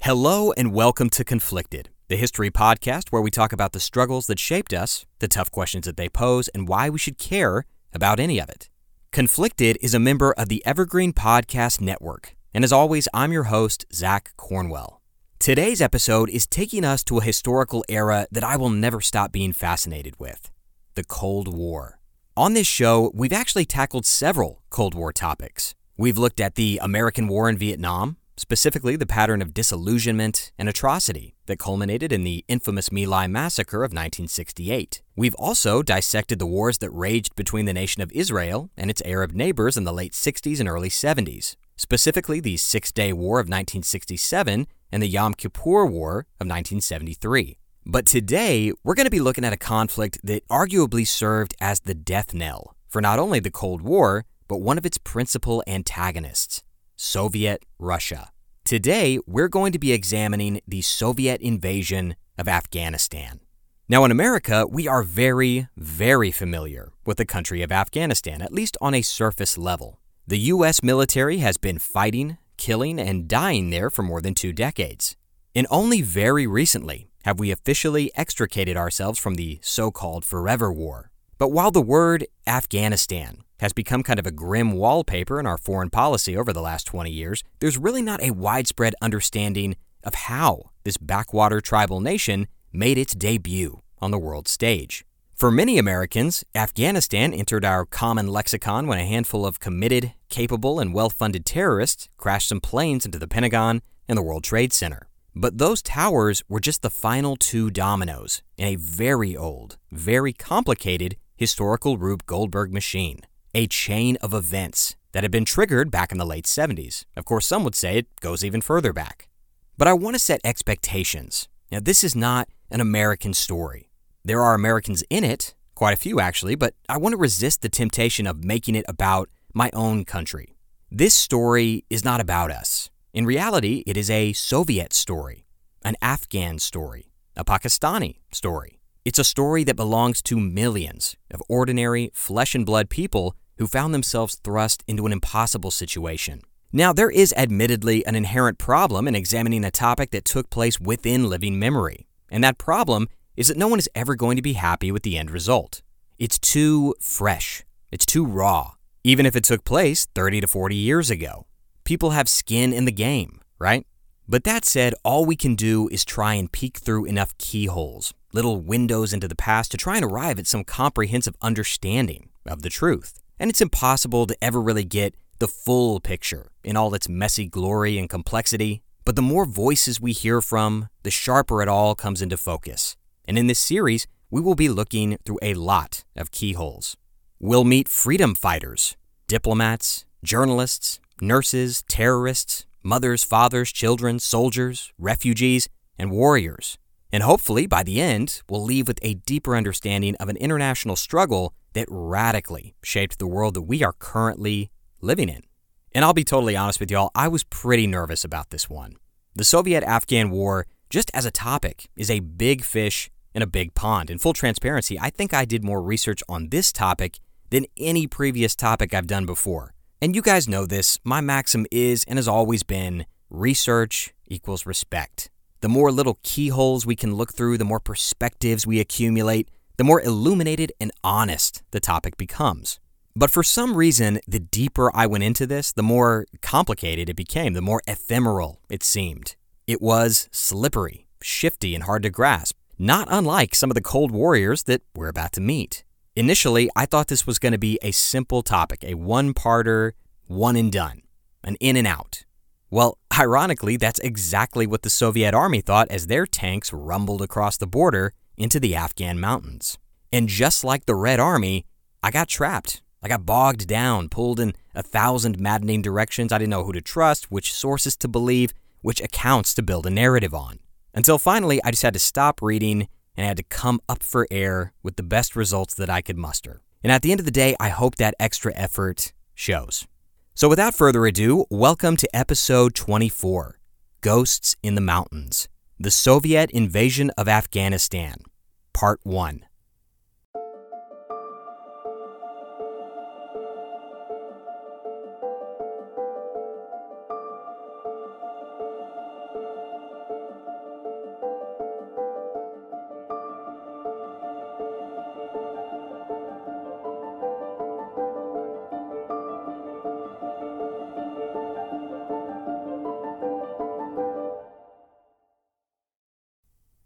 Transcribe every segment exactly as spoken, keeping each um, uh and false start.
Hello and welcome to Conflicted, the history podcast where we talk about the struggles that shaped us, the tough questions that they pose, and why we should care about any of it. Conflicted is a member of the Evergreen Podcast Network, and as always, I'm your host, Zach Cornwell. Today's episode is taking us to a historical era that I will never stop being fascinated with, the Cold War. On this show, we've actually tackled several Cold War topics. We've looked at the American War in Vietnam, specifically the pattern of disillusionment and atrocity that culminated in the infamous My Lai massacre of nineteen sixty-eight. We've also dissected the wars that raged between the nation of Israel and its Arab neighbors in the late sixties and early seventies, specifically the Six-Day War of nineteen sixty-seven and the Yom Kippur War of nineteen seventy-three. But today, we're going to be looking at a conflict that arguably served as the death knell for not only the Cold War, but one of its principal antagonists, Soviet Russia. Today, we're going to be examining the Soviet invasion of Afghanistan. Now, in America, we are very, very familiar with the country of Afghanistan, at least on a surface level. The U S military has been fighting, killing, and dying there for more than two decades. And only very recently have we officially extricated ourselves from the so-called Forever War. But while the word Afghanistan has become kind of a grim wallpaper in our foreign policy over the last twenty years, there's really not a widespread understanding of how this backwater tribal nation made its debut on the world stage. For many Americans, Afghanistan entered our common lexicon when a handful of committed, capable, and well-funded terrorists crashed some planes into the Pentagon and the World Trade Center. But those towers were just the final two dominoes in a very old, very complicated historical Rube Goldberg machine. A chain of events that had been triggered back in the late seventies. Of course, some would say it goes even further back. But I want to set expectations. Now, this is not an American story. There are Americans in it, quite a few actually, but I want to resist the temptation of making it about my own country. This story is not about us. In reality, it is a Soviet story, an Afghan story, a Pakistani story. It's a story that belongs to millions of ordinary flesh and blood people who found themselves thrust into an impossible situation. Now, there is admittedly an inherent problem in examining a topic that took place within living memory, and that problem is that no one is ever going to be happy with the end result. It's too fresh. It's too raw, even if it took place thirty to forty years ago. People have skin in the game, right? But that said, all we can do is try and peek through enough keyholes, little windows into the past to try and arrive at some comprehensive understanding of the truth. And it's impossible to ever really get the full picture in all its messy glory and complexity. But the more voices we hear from, the sharper it all comes into focus. And in this series, we will be looking through a lot of keyholes. We'll meet freedom fighters, diplomats, journalists, nurses, terrorists, mothers, fathers, children, soldiers, refugees, and warriors. And hopefully, by the end, we'll leave with a deeper understanding of an international struggle that radically shaped the world that we are currently living in. And I'll be totally honest with y'all, I was pretty nervous about this one. The Soviet-Afghan War, just as a topic, is a big fish in a big pond. In full transparency, I think I did more research on this topic than any previous topic I've done before. And you guys know this, my maxim is and has always been, research equals respect. The more little keyholes we can look through, the more perspectives we accumulate, the more illuminated and honest the topic becomes. But for some reason, the deeper I went into this, the more complicated it became, the more ephemeral it seemed. It was slippery, shifty, and hard to grasp, not unlike some of the Cold Warriors that we're about to meet. Initially, I thought this was going to be a simple topic, a one-parter, one and done, an in and out. Well, ironically, that's exactly what the Soviet army thought as their tanks rumbled across the border into the Afghan mountains. And just like the Red Army, I got trapped. I got bogged down, pulled in a thousand maddening directions. I didn't know who to trust, which sources to believe, which accounts to build a narrative on. Until finally, I just had to stop reading and I had to come up for air with the best results that I could muster. And at the end of the day, I hope that extra effort shows. So without further ado, welcome to episode twenty-four, Ghosts in the Mountains, the Soviet Invasion of Afghanistan, Part one.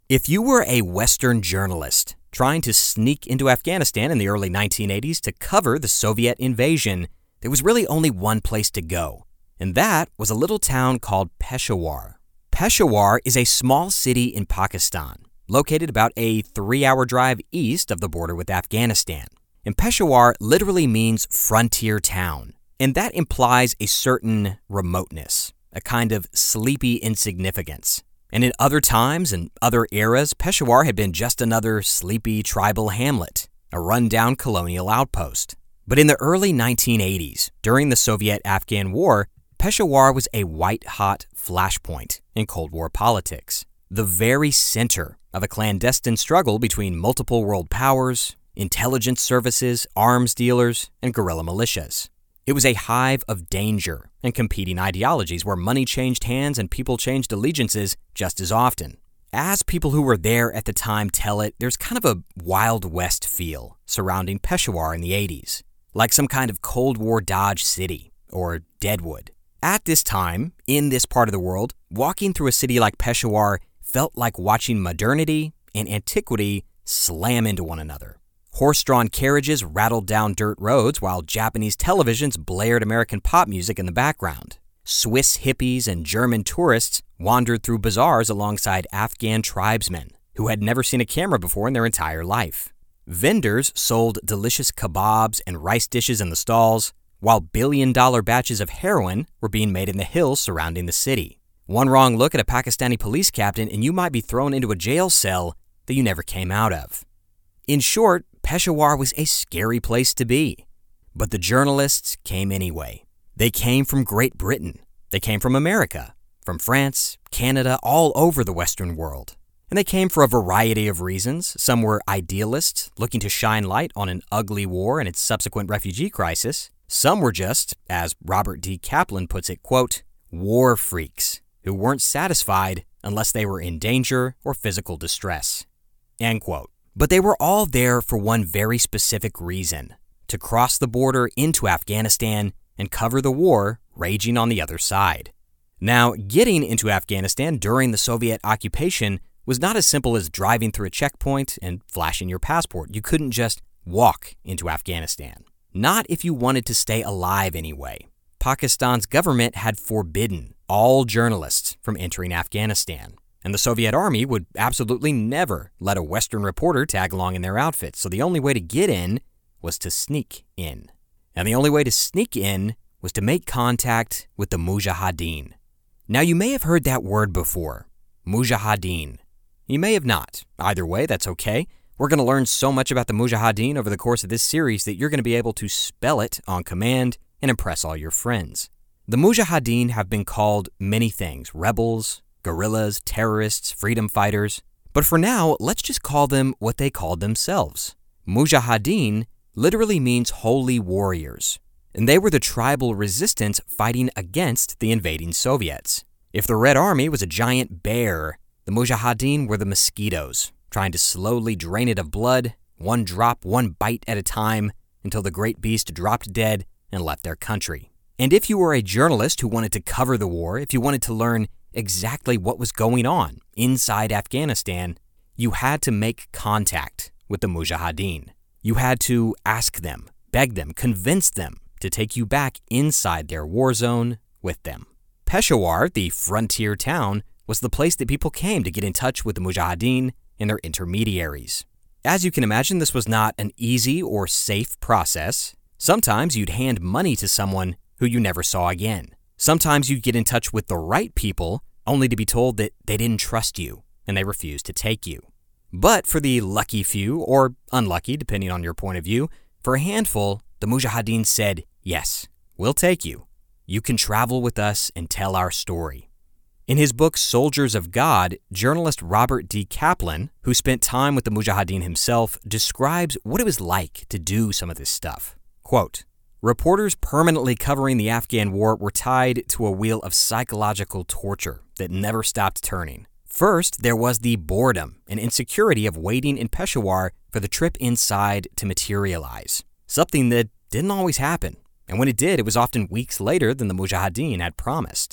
If you were a Western journalist trying to sneak into Afghanistan in the early nineteen eighties to cover the Soviet invasion, there was really only one place to go, and that was a little town called Peshawar. Peshawar is a small city in Pakistan, located about a three-hour drive east of the border with Afghanistan. And Peshawar literally means frontier town, and that implies a certain remoteness, a kind of sleepy insignificance. And in other times and other eras, Peshawar had been just another sleepy tribal hamlet, a run-down colonial outpost. But in the early nineteen eighties, during the Soviet-Afghan War, Peshawar was a white-hot flashpoint in Cold War politics, the very center of a clandestine struggle between multiple world powers, intelligence services, arms dealers, and guerrilla militias. It was a hive of danger and competing ideologies where money changed hands and people changed allegiances just as often. As people who were there at the time tell it, there's kind of a Wild West feel surrounding Peshawar in the eighties, like some kind of Cold War Dodge City or Deadwood. At this time, in this part of the world, walking through a city like Peshawar felt like watching modernity and antiquity slam into one another. Horse-drawn carriages rattled down dirt roads while Japanese televisions blared American pop music in the background. Swiss hippies and German tourists wandered through bazaars alongside Afghan tribesmen who had never seen a camera before in their entire life. Vendors sold delicious kebabs and rice dishes in the stalls, while billion-dollar batches of heroin were being made in the hills surrounding the city. One wrong look at a Pakistani police captain and you might be thrown into a jail cell that you never came out of. In short, Peshawar was a scary place to be. But the journalists came anyway. They came from Great Britain. They came from America, from France, Canada, all over the Western world. And they came for a variety of reasons. Some were idealists, looking to shine light on an ugly war and its subsequent refugee crisis. Some were just, as Robert D. Kaplan puts it, quote, war freaks, who weren't satisfied unless they were in danger or physical distress, end quote. But they were all there for one very specific reason, to cross the border into Afghanistan and cover the war raging on the other side. Now, getting into Afghanistan during the Soviet occupation was not as simple as driving through a checkpoint and flashing your passport. You couldn't just walk into Afghanistan. Not if you wanted to stay alive anyway. Pakistan's government had forbidden all journalists from entering Afghanistan. And the Soviet army would absolutely never let a Western reporter tag along in their outfits, so the only way to get in was to sneak in. And the only way to sneak in was to make contact with the Mujahideen. Now, you may have heard that word before, Mujahideen. You may have not. Either way, that's okay. We're going to learn so much about the Mujahideen over the course of this series that you're going to be able to spell it on command and impress all your friends. The Mujahideen have been called many things, rebels, guerrillas, terrorists, freedom fighters. But for now, let's just call them what they called themselves. Mujahideen literally means holy warriors, and they were the tribal resistance fighting against the invading Soviets. If the Red Army was a giant bear, the Mujahideen were the mosquitoes, trying to slowly drain it of blood, one drop, one bite at a time, until the great beast dropped dead and left their country. And if you were a journalist who wanted to cover the war, if you wanted to learn exactly what was going on inside Afghanistan, you had to make contact with the Mujahideen. You had to ask them, beg them, convince them to take you back inside their war zone with them. Peshawar, the frontier town, was the place that people came to get in touch with the Mujahideen and their intermediaries. As you can imagine, this was not an easy or safe process. Sometimes you'd hand money to someone who you never saw again. Sometimes you'd get in touch with the right people, only to be told that they didn't trust you and they refused to take you. But for the lucky few, or unlucky depending on your point of view, for a handful, the Mujahideen said, yes, we'll take you. You can travel with us and tell our story. In his book Soldiers of God, journalist Robert D. Kaplan, who spent time with the Mujahideen himself, describes what it was like to do some of this stuff. Quote, reporters permanently covering the Afghan war were tied to a wheel of psychological torture that never stopped turning. First, there was the boredom and insecurity of waiting in Peshawar for the trip inside to materialize, something that didn't always happen. And when it did, it was often weeks later than the Mujahideen had promised.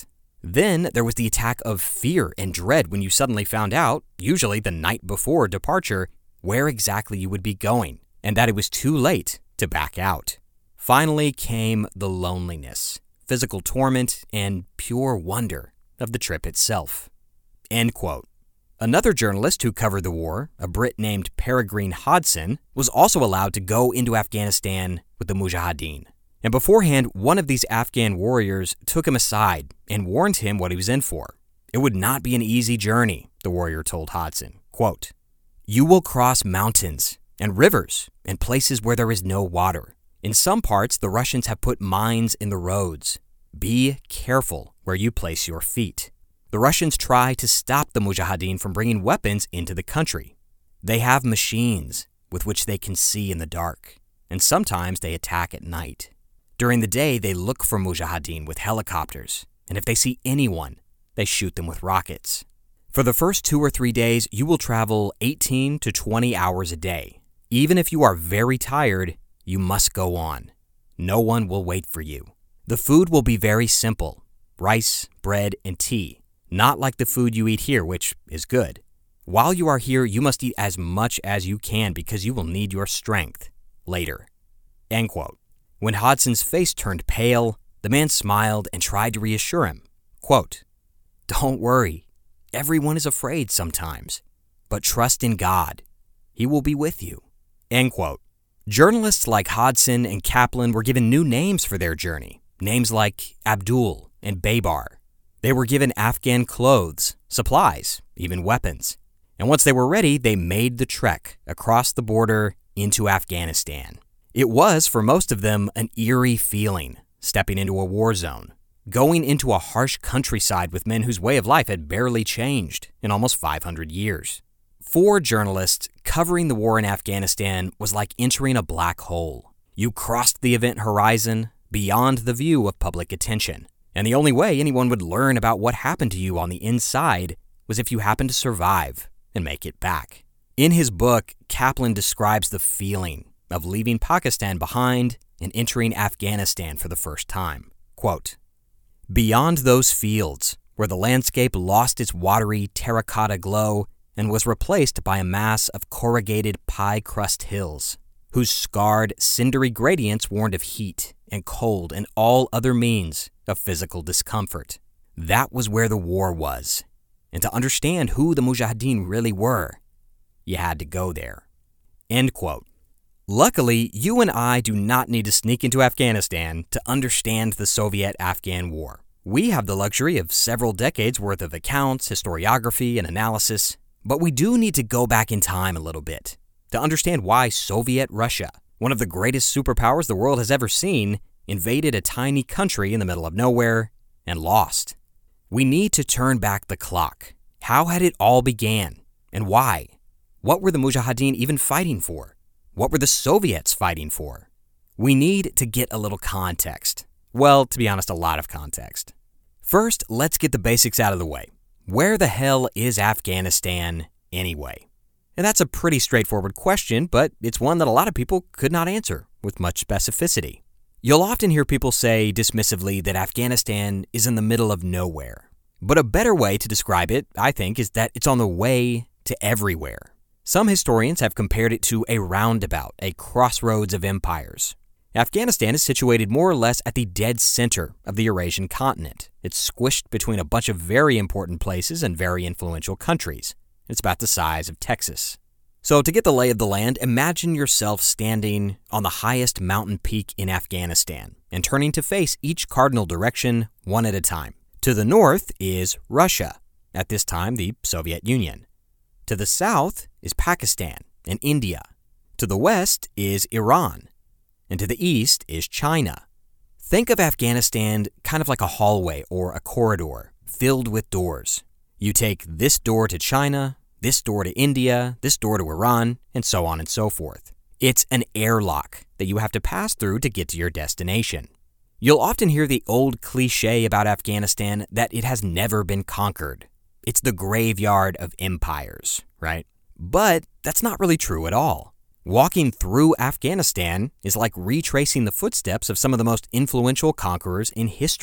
Then there was the attack of fear and dread when you suddenly found out, usually the night before departure, where exactly you would be going, and that it was too late to back out. Finally came the loneliness, physical torment, and pure wonder of the trip itself." End quote. Another journalist who covered the war, a Brit named Peregrine Hodson, was also allowed to go into Afghanistan with the Mujahideen. And beforehand, one of these Afghan warriors took him aside and warned him what he was in for. It would not be an easy journey, the warrior told Hodson. Quote, "You will cross mountains and rivers and places where there is no water. In some parts, the Russians have put mines in the roads. Be careful where you place your feet. The Russians try to stop the Mujahideen from bringing weapons into the country. They have machines with which they can see in the dark, and sometimes they attack at night. During the day, they look for Mujahideen with helicopters, and if they see anyone, they shoot them with rockets. For the first two or three days, you will travel eighteen to twenty hours a day. Even if you are very tired, you must go on. No one will wait for you. The food will be very simple: rice, bread, and tea, not like the food you eat here, which is good. While you are here, you must eat as much as you can because you will need your strength later." End quote. When Hodson's face turned pale, the man smiled and tried to reassure him. Quote, "Don't worry. Everyone is afraid sometimes, but trust in God. He will be with you." End quote. Journalists like Hodson and Kaplan were given new names for their journey, names like Abdul and Baybar. They were given Afghan clothes, supplies, even weapons. And once they were ready, they made the trek across the border into Afghanistan. It was, for most of them, an eerie feeling, stepping into a war zone, going into a harsh countryside with men whose way of life had barely changed in almost five hundred years. For journalists, covering the war in Afghanistan was like entering a black hole. You crossed the event horizon beyond the view of public attention, and the only way anyone would learn about what happened to you on the inside was if you happened to survive and make it back. In his book, Kaplan describes the feeling of leaving Pakistan behind and entering Afghanistan for the first time. Quote, "Beyond those fields, where the landscape lost its watery terracotta glow and was replaced by a mass of corrugated pie crust hills, whose scarred, cindery gradients warned of heat and cold and all other means of physical discomfort. That was where the war was. And to understand who the Mujahideen really were, you had to go there." End quote. Luckily, you and I do not need to sneak into Afghanistan to understand the Soviet-Afghan War. We have the luxury of several decades worth of accounts, historiography, and analysis, but we do need to go back in time a little bit to understand why Soviet Russia, one of the greatest superpowers the world has ever seen, invaded a tiny country in the middle of nowhere and lost. We need to turn back the clock. How had it all began, and why? What were the Mujahideen even fighting for? What were the Soviets fighting for? We need to get a little context. Well, to be honest, a lot of context. First, let's get the basics out of the way. Where the hell is Afghanistan anyway? And that's a pretty straightforward question, but it's one that a lot of people could not answer with much specificity. You'll often hear people say dismissively that Afghanistan is in the middle of nowhere. But a better way to describe it, I think, is that it's on the way to everywhere. Some historians have compared it to a roundabout, a crossroads of empires. Afghanistan is situated more or less at the dead center of the Eurasian continent. It's squished between a bunch of very important places and very influential countries. It's about the size of Texas. So to get the lay of the land, imagine yourself standing on the highest mountain peak in Afghanistan and turning to face each cardinal direction one at a time. To the north is Russia, at this time the Soviet Union. To the south is Pakistan and India. To the west is Iran. And to the east is China. Think of Afghanistan kind of like a hallway or a corridor filled with doors. You take this door to China, this door to India, this door to Iran, and so on and so forth. It's an airlock that you have to pass through to get to your destination. You'll often hear the old cliche about Afghanistan that it has never been conquered. It's the graveyard of empires, right? But that's not really true at all. Walking through Afghanistan is like retracing the footsteps of some of the most influential conquerors in history.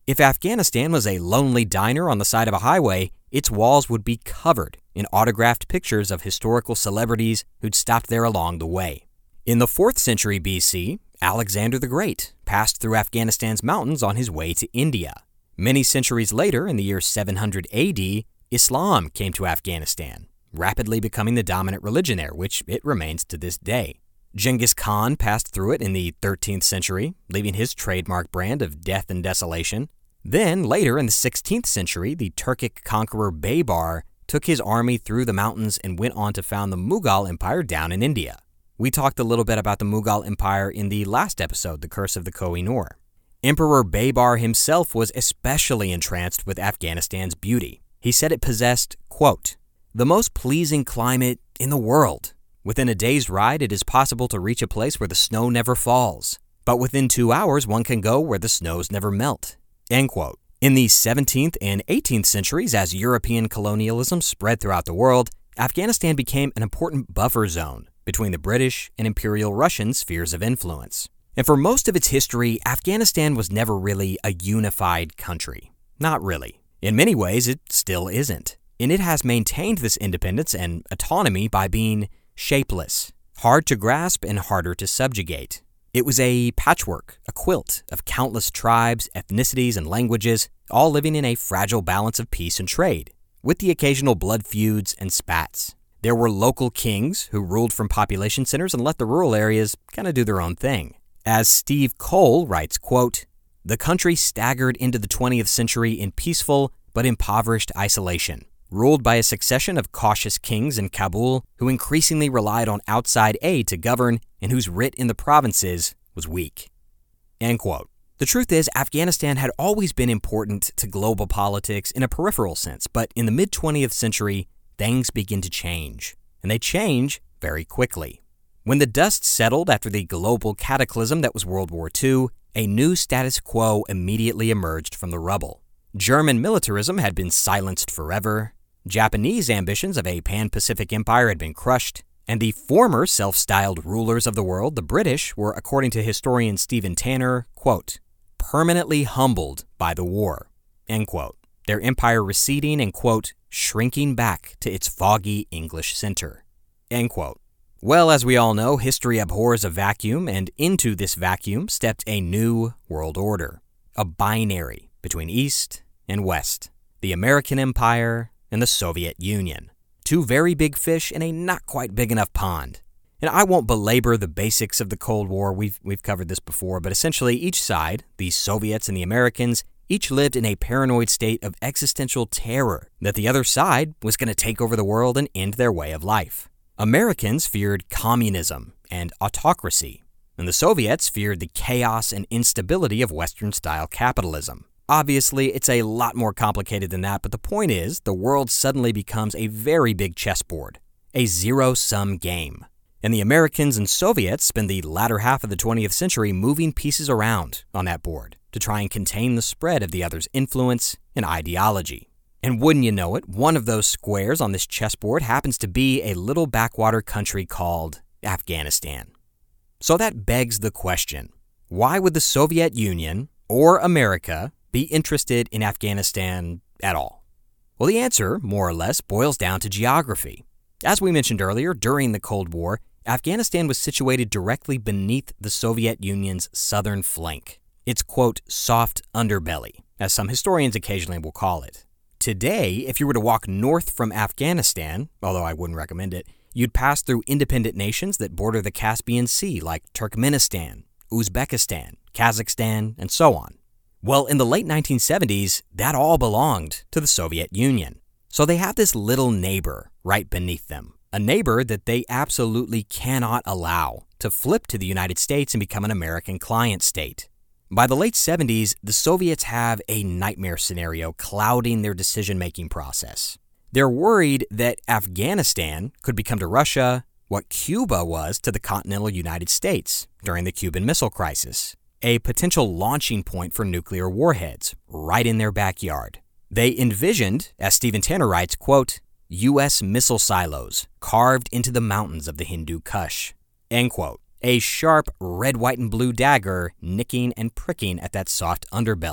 If Afghanistan was a lonely diner on the side of a highway, its walls would be covered in autographed pictures of historical celebrities who'd stopped there along the way. In the fourth century B C, Alexander the Great passed through Afghanistan's mountains on his way to India. Many centuries later, in the year seven hundred A D, Islam came to Afghanistan, rapidly becoming the dominant religion there, which it remains to this day. Genghis Khan passed through it in the thirteenth century, leaving his trademark brand of death and desolation. Then, later in the sixteenth century, the Turkic conqueror Baybar took his army through the mountains and went on to found the Mughal Empire down in India. We talked a little bit about the Mughal Empire in the last episode, The Curse of the Koh-i-Noor. Emperor Baybar himself was especially entranced with Afghanistan's beauty. He said it possessed, quote, "the most pleasing climate in the world. Within a day's ride, it is possible to reach a place where the snow never falls. But within two hours, one can go where the snows never melt." End quote. In the seventeenth and eighteenth centuries, as European colonialism spread throughout the world, Afghanistan became an important buffer zone between the British and Imperial Russian spheres of influence. And for most of its history, Afghanistan was never really a unified country. Not really. In many ways, it still isn't. And it has maintained this independence and autonomy by being shapeless, hard to grasp and harder to subjugate. It was a patchwork, a quilt of countless tribes, ethnicities, and languages, all living in a fragile balance of peace and trade, with the occasional blood feuds and spats. There were local kings who ruled from population centers and let the rural areas kind of do their own thing. As Steve Cole writes, quote, "The country staggered into the twentieth century in peaceful but impoverished isolation, ruled by a succession of cautious kings in Kabul who increasingly relied on outside aid to govern and whose writ in the provinces was weak." End quote. The truth is, Afghanistan had always been important to global politics in a peripheral sense, but in the mid-twentieth century, things begin to change, and they change very quickly. When the dust settled after the global cataclysm that was World War Two, a new status quo immediately emerged from the rubble. German militarism had been silenced forever, Japanese ambitions of a pan-Pacific empire had been crushed, and the former self-styled rulers of the world, the British, were, according to historian Stephen Tanner, quote, "permanently humbled by the war," end quote, their empire receding and, quote, "shrinking back to its foggy English center," end quote. Well, as we all know, history abhors a vacuum, and into this vacuum stepped a new world order, a binary between East and West, the American Empire and the Soviet Union. Two very big fish in a not quite big enough pond. And I won't belabor the basics of the Cold War, we've, we've covered this before, but essentially each side, the Soviets and the Americans, each lived in a paranoid state of existential terror that the other side was going to take over the world and end their way of life. Americans feared communism and autocracy, and the Soviets feared the chaos and instability of Western-style capitalism. Obviously, it's a lot more complicated than that, but the point is, the world suddenly becomes a very big chessboard, a zero-sum game. And the Americans and Soviets spend the latter half of the twentieth century moving pieces around on that board to try and contain the spread of the other's influence and ideology. And wouldn't you know it, one of those squares on this chessboard happens to be a little backwater country called Afghanistan. So that begs the question, why would the Soviet Union or America be interested in Afghanistan at all? Well, the answer, more or less, boils down to geography. As we mentioned earlier, during the Cold War, Afghanistan was situated directly beneath the Soviet Union's southern flank, its, quote, soft underbelly, as some historians occasionally will call it. Today, if you were to walk north from Afghanistan, although I wouldn't recommend it, you'd pass through independent nations that border the Caspian Sea, like Turkmenistan, Uzbekistan, Kazakhstan, and so on. Well, in the late nineteen seventies, that all belonged to the Soviet Union. So they have this little neighbor right beneath them, a neighbor that they absolutely cannot allow to flip to the United States and become an American client state. By the late seventies, the Soviets have a nightmare scenario clouding their decision-making process. They're worried that Afghanistan could become to Russia what Cuba was to the continental United States during the Cuban Missile Crisis, a potential launching point for nuclear warheads right in their backyard. They envisioned, as Stephen Tanner writes, quote, U S missile silos carved into the mountains of the Hindu Kush, end quote. A sharp red, white, and blue dagger nicking and pricking at that soft underbelly.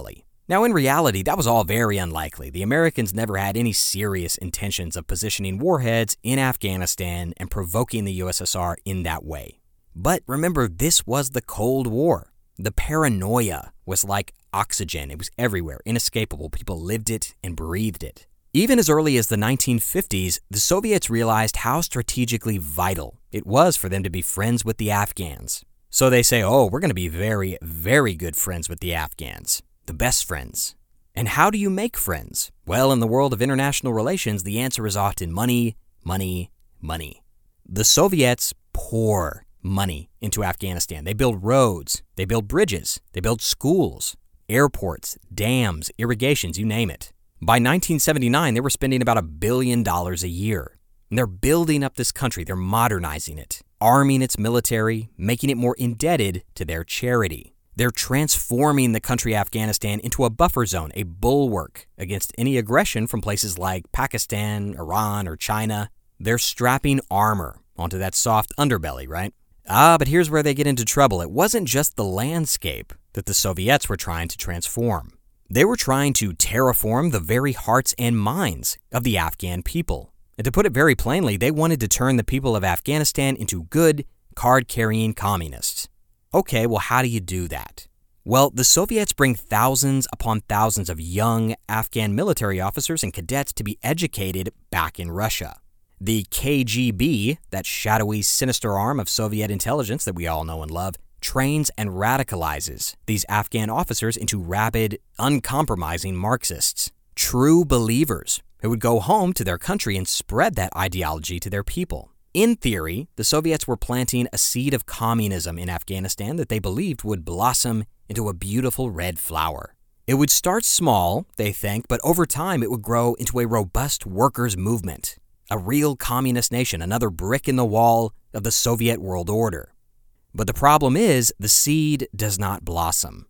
Now, in reality, that was all very unlikely. The Americans never had any serious intentions of positioning warheads in Afghanistan and provoking the U S S R in that way. But remember, this was the Cold War. The paranoia was like oxygen. It was everywhere, inescapable. People lived it and breathed it. Even as early as the nineteen fifties, the Soviets realized how strategically vital it was for them to be friends with the Afghans. So they say, oh, we're going to be very, very good friends with the Afghans. The best friends. And how do you make friends? Well, in the world of international relations, the answer is often money, money, money. The Soviets pour money into Afghanistan. They build roads, they build bridges, they build schools, airports, dams, irrigations, you name it. By nineteen seventy-nine, they were spending about a billion dollars a year. And they're building up this country. They're modernizing it, arming its military, making it more indebted to their charity. They're transforming the country Afghanistan into a buffer zone, a bulwark against any aggression from places like Pakistan, Iran, or China. They're strapping armor onto that soft underbelly, right? Ah, but here's where they get into trouble. It wasn't just the landscape that the Soviets were trying to transform. They were trying to terraform the very hearts and minds of the Afghan people. And to put it very plainly, they wanted to turn the people of Afghanistan into good, card-carrying communists. Okay, well, how do you do that? Well, the Soviets bring thousands upon thousands of young Afghan military officers and cadets to be educated back in Russia. The K G B, that shadowy, sinister arm of Soviet intelligence that we all know and love, trains and radicalizes these Afghan officers into rabid, uncompromising Marxists, true believers who would go home to their country and spread that ideology to their people. In theory, the Soviets were planting a seed of communism in Afghanistan that they believed would blossom into a beautiful red flower. It would start small, they think, but over time it would grow into a robust workers' movement, a real communist nation, another brick in the wall of the Soviet world order. But the problem is, the seed does not blossom.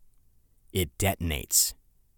It detonates.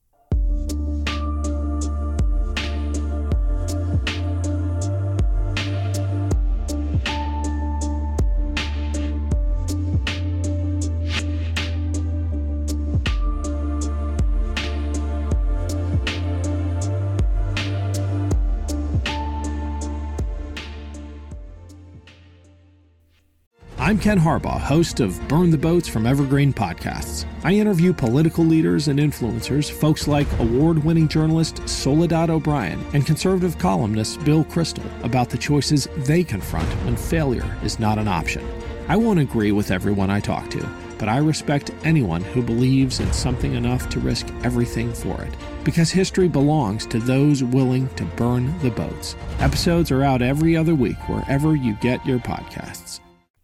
I'm Ken Harbaugh, host of Burn the Boats from Evergreen Podcasts. I interview political leaders and influencers, folks like award-winning journalist Soledad O'Brien and conservative columnist Bill Kristol about the choices they confront when failure is not an option. I won't agree with everyone I talk to, but I respect anyone who believes in something enough to risk everything for it. Because history belongs to those willing to burn the boats. Episodes are out every other week wherever you get your podcasts.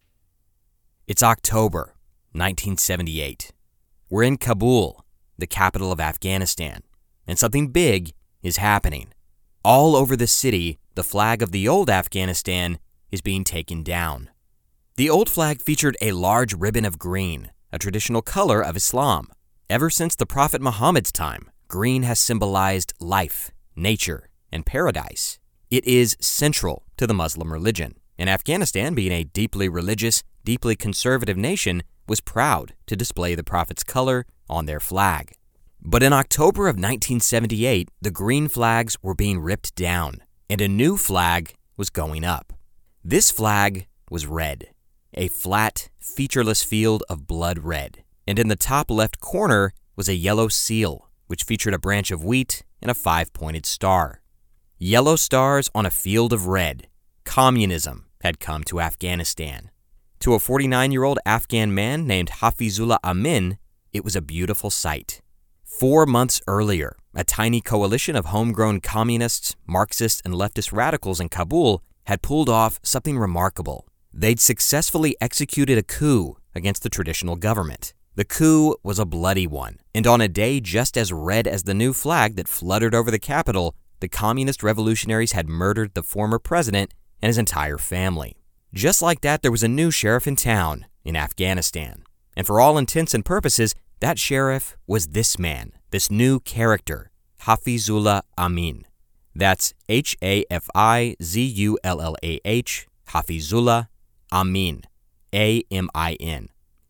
It's October nineteen seventy-eight. We're in Kabul, the capital of Afghanistan, and something big is happening. All over the city, the flag of the old Afghanistan is being taken down. The old flag featured a large ribbon of green, a traditional color of Islam. Ever since the Prophet Muhammad's time, green has symbolized life, nature, and paradise. It is central to the Muslim religion, and Afghanistan, being a deeply religious, deeply conservative nation, was proud to display the Prophet's color on their flag. But in October of nineteen seventy-eight, the green flags were being ripped down, and a new flag was going up. This flag was red, a flat, featureless field of blood red, and in the top left corner was a yellow seal, which featured a branch of wheat and a five-pointed star. Yellow stars on a field of red. Communism had come to Afghanistan. To a forty-nine-year-old Afghan man named Hafizullah Amin, it was a beautiful sight. Four months earlier, a tiny coalition of homegrown communists, Marxists, and leftist radicals in Kabul had pulled off something remarkable. They'd successfully executed a coup against the traditional government. The coup was a bloody one, and on a day just as red as the new flag that fluttered over the capital, the communist revolutionaries had murdered the former president and his entire family. Just like that, there was a new sheriff in town in Afghanistan. And for all intents and purposes, that sheriff was this man, this new character, Hafizullah Amin. That's H A F I Z U L L A H, Hafizullah Amin, A M I N.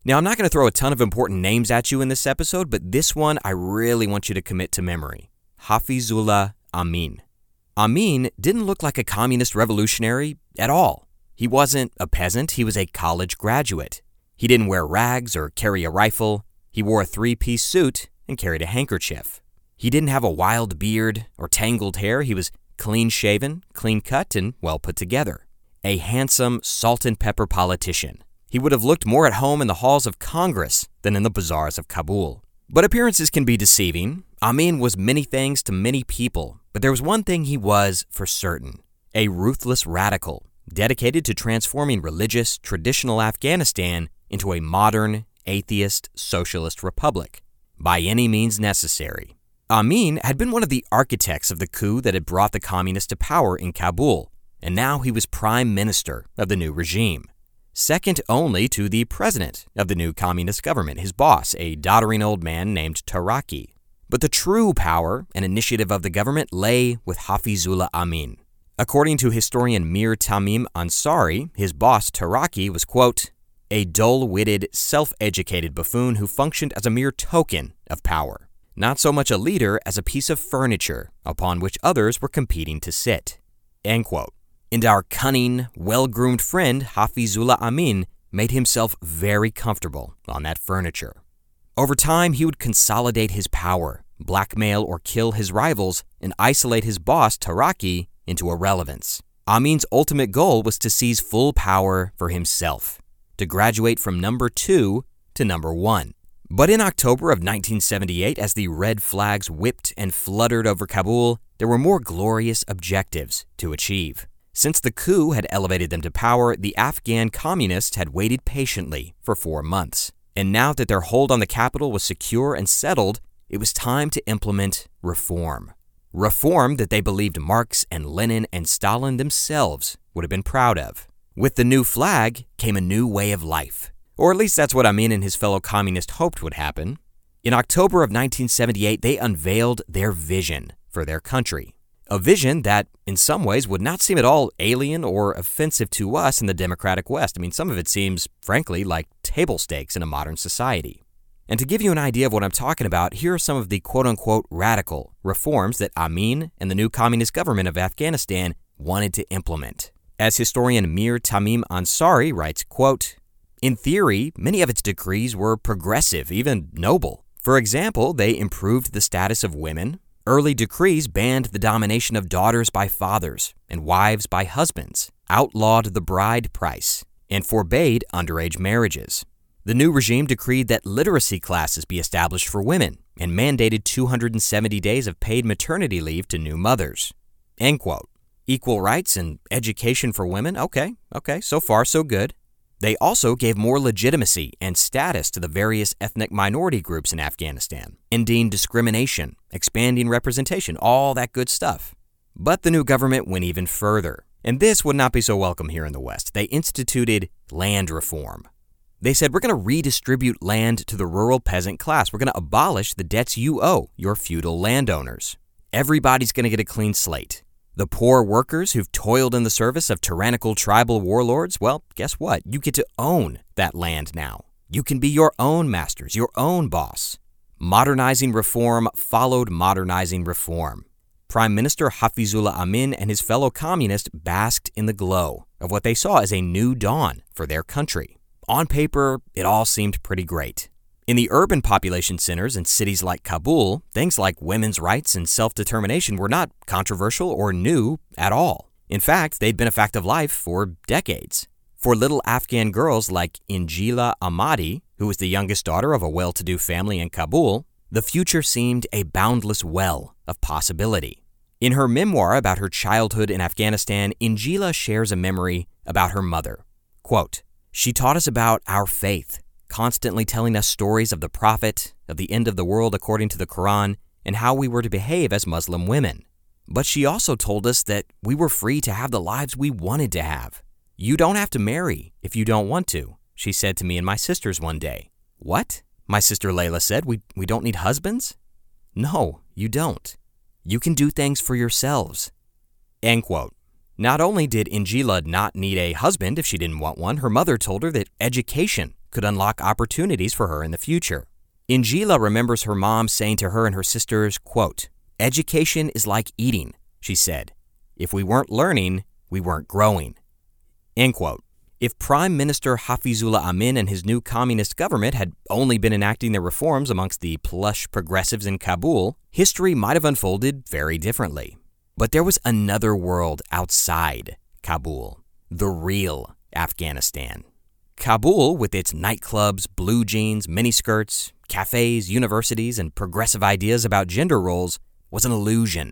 Now, I'm not going to throw a ton of important names at you in this episode, but this one I really want you to commit to memory. Hafizullah Amin. Amin didn't look like a communist revolutionary at all. He wasn't a peasant, he was a college graduate. He didn't wear rags or carry a rifle. He wore a three-piece suit and carried a handkerchief. He didn't have a wild beard or tangled hair. He was clean-shaven, clean-cut, and well put together. A handsome, salt-and-pepper politician. He would have looked more at home in the halls of Congress than in the bazaars of Kabul. But appearances can be deceiving. Amin was many things to many people, but there was one thing he was for certain: a ruthless radical, dedicated to transforming religious, traditional Afghanistan into a modern, atheist, socialist republic, by any means necessary. Amin had been one of the architects of the coup that had brought the communists to power in Kabul, and now he was prime minister of the new regime. Second only to the president of the new communist government, his boss, a doddering old man named Taraki. But the true power and initiative of the government lay with Hafizullah Amin. According to historian Mir Tamim Ansari, his boss Taraki was, quote, a dull-witted, self-educated buffoon who functioned as a mere token of power, not so much a leader as a piece of furniture upon which others were competing to sit, end quote. And our cunning, well-groomed friend Hafizullah Amin made himself very comfortable on that furniture. Over time, he would consolidate his power, blackmail or kill his rivals, and isolate his boss, Taraki, into irrelevance. Amin's ultimate goal was to seize full power for himself, to graduate from number two to number one. But in October of nineteen seventy-eight, as the red flags whipped and fluttered over Kabul, there were more glorious objectives to achieve. Since the coup had elevated them to power, the Afghan communists had waited patiently for four months. And now that their hold on the capital was secure and settled, it was time to implement reform. Reform that they believed Marx and Lenin and Stalin themselves would have been proud of. With the new flag came a new way of life. Or at least that's what Amin and his fellow communists hoped would happen. In October of nineteen seventy-eight, they unveiled their vision for their country. A vision that, in some ways, would not seem at all alien or offensive to us in the democratic West. I mean, some of it seems, frankly, like table stakes in a modern society. And to give you an idea of what I'm talking about, here are some of the quote-unquote radical reforms that Amin and the new communist government of Afghanistan wanted to implement. As historian Mir Tamim Ansari writes, quote, in theory, many of its decrees were progressive, even noble. For example, they improved the status of women. Early decrees banned the domination of daughters by fathers and wives by husbands, outlawed the bride price, and forbade underage marriages. The new regime decreed that literacy classes be established for women and mandated two hundred seventy days of paid maternity leave to new mothers. End quote. Equal rights and education for women? Okay, okay, so far so good. They also gave more legitimacy and status to the various ethnic minority groups in Afghanistan, ending discrimination, expanding representation, all that good stuff. But the new government went even further, and this would not be so welcome here in the West. They instituted land reform. They said, we're going to redistribute land to the rural peasant class. We're going to abolish the debts you owe your feudal landowners. Everybody's going to get a clean slate. The poor workers who've toiled in the service of tyrannical tribal warlords, well, guess what? You get to own that land now. You can be your own masters, your own boss. Modernizing reform followed modernizing reform. Prime Minister Hafizullah Amin and his fellow communists basked in the glow of what they saw as a new dawn for their country. On paper, it all seemed pretty great. In the urban population centers in cities like Kabul, things like women's rights and self-determination were not controversial or new at all. In fact, they'd been a fact of life for decades. For little Afghan girls like Injila Ahmadi, who was the youngest daughter of a well-to-do family in Kabul, the future seemed a boundless well of possibility. In her memoir about her childhood in Afghanistan, Injila shares a memory about her mother. Quote, she taught us about our faith, constantly telling us stories of the Prophet, of the end of the world according to the Quran, and how we were to behave as Muslim women. But she also told us that we were free to have the lives we wanted to have. You don't have to marry if you don't want to, she said to me and my sisters one day. What? My sister Layla said, we, we don't need husbands? No, you don't. You can do things for yourselves. End quote. Not only did Injila not need a husband if she didn't want one, her mother told her that education could unlock opportunities for her in the future. Injila remembers her mom saying to her and her sisters, quote, "Education is like eating," she said. "If we weren't learning, we weren't growing." End quote. If Prime Minister Hafizullah Amin and his new communist government had only been enacting their reforms amongst the plush progressives in Kabul, history might have unfolded very differently. But there was another world outside Kabul, the real Afghanistan. Kabul, with its nightclubs, blue jeans, miniskirts, cafes, universities, and progressive ideas about gender roles, was an illusion,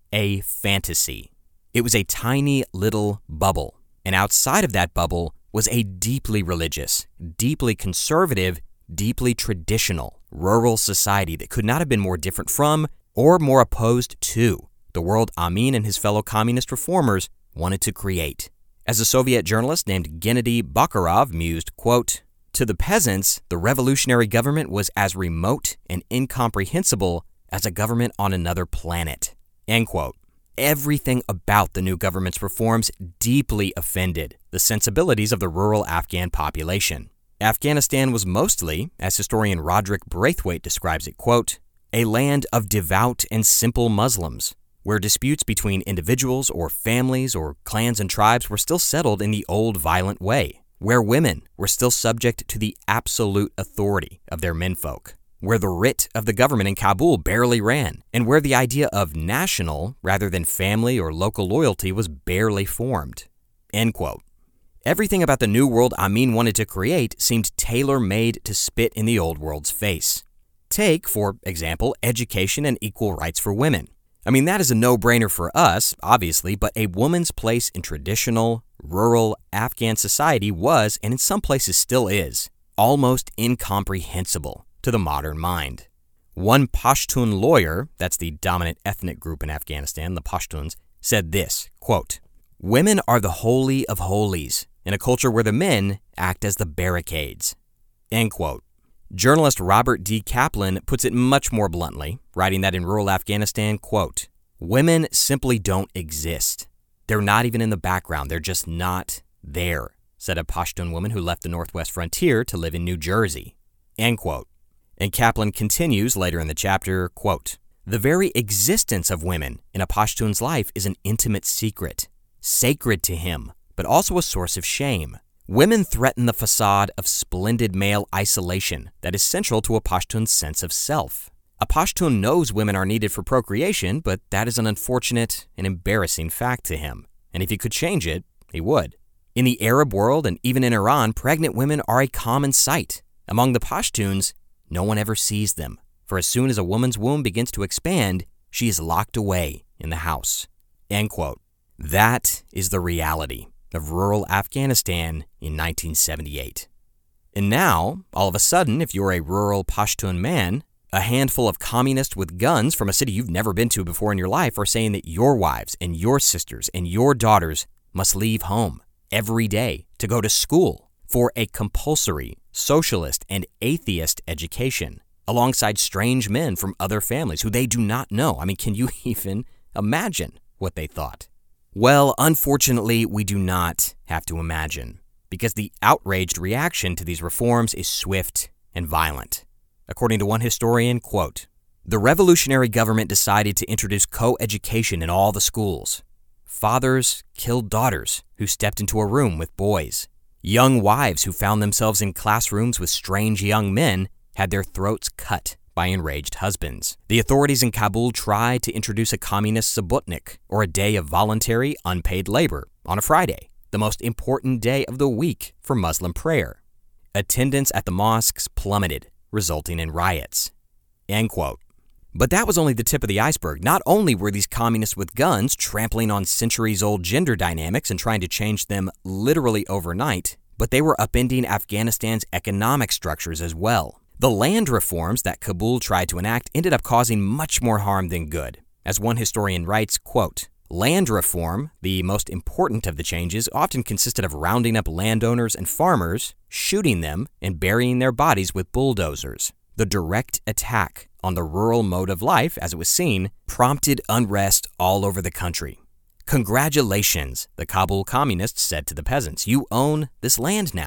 a fantasy. It was a tiny little bubble. And outside of that bubble was a deeply religious, deeply conservative, deeply traditional rural society that could not have been more different from or more opposed to the world Amin and his fellow communist reformers wanted to create. As a Soviet journalist named Gennady Bakharov mused, quote, "To the peasants, the revolutionary government was as remote and incomprehensible as a government on another planet." End quote. Everything about the new government's reforms deeply offended the sensibilities of the rural Afghan population. Afghanistan was mostly, as historian Roderick Braithwaite describes it, quote, "a land of devout and simple Muslims, where disputes between individuals or families or clans and tribes were still settled in the old violent way, where women were still subject to the absolute authority of their menfolk, where the writ of the government in Kabul barely ran, and where the idea of national rather than family or local loyalty was barely formed." End quote. Everything about the new world Amin wanted to create seemed tailor-made to spit in the old world's face. Take, for example, education and equal rights for women. I mean, that is a no-brainer for us, obviously, but a woman's place in traditional, rural Afghan society was, and in some places still is, almost incomprehensible to the modern mind. One Pashtun lawyer, that's the dominant ethnic group in Afghanistan, the Pashtuns, said this, quote, "Women are the holy of holies in a culture where the men act as the barricades." End quote. Journalist Robert D. Kaplan puts it much more bluntly, writing that in rural Afghanistan, quote, "Women simply don't exist. They're not even in the background. They're just not there," said a Pashtun woman who left the northwest frontier to live in New Jersey. End quote. And Kaplan continues later in the chapter, quote, "The very existence of women in a Pashtun's life is an intimate secret, sacred to him, but also a source of shame. Women threaten the facade of splendid male isolation that is central to a Pashtun's sense of self. A Pashtun knows women are needed for procreation, but that is an unfortunate and embarrassing fact to him. And if he could change it, he would. In the Arab world and even in Iran, pregnant women are a common sight. Among the Pashtuns, no one ever sees them, for as soon as a woman's womb begins to expand, she is locked away in the house." End quote. That is the reality of rural Afghanistan in nineteen seventy-eight. And now, all of a sudden, if you're a rural Pashtun man, a handful of communists with guns from a city you've never been to before in your life are saying that your wives and your sisters and your daughters must leave home every day to go to school for a compulsory socialist and atheist education, alongside strange men from other families who they do not know. I mean, can you even imagine what they thought? Well, unfortunately, we do not have to imagine, because the outraged reaction to these reforms is swift and violent. According to one historian, quote, "The revolutionary government decided to introduce co-education in all the schools. Fathers killed daughters who stepped into a room with boys. Young wives who found themselves in classrooms with strange young men had their throats cut by enraged husbands. The authorities in Kabul tried to introduce a communist Subotnik, or a day of voluntary, unpaid labor, on a Friday, the most important day of the week for Muslim prayer. Attendance at the mosques plummeted, resulting in riots." End quote. But that was only the tip of the iceberg. Not only were these communists with guns trampling on centuries-old gender dynamics and trying to change them literally overnight, but they were upending Afghanistan's economic structures as well. The land reforms that Kabul tried to enact ended up causing much more harm than good. As one historian writes, quote, "Land reform, the most important of the changes, often consisted of rounding up landowners and farmers, shooting them, and burying their bodies with bulldozers. The direct attack on the rural mode of life, as it was seen, prompted unrest all over the country. Congratulations, the Kabul communists said to the peasants. You own this land now.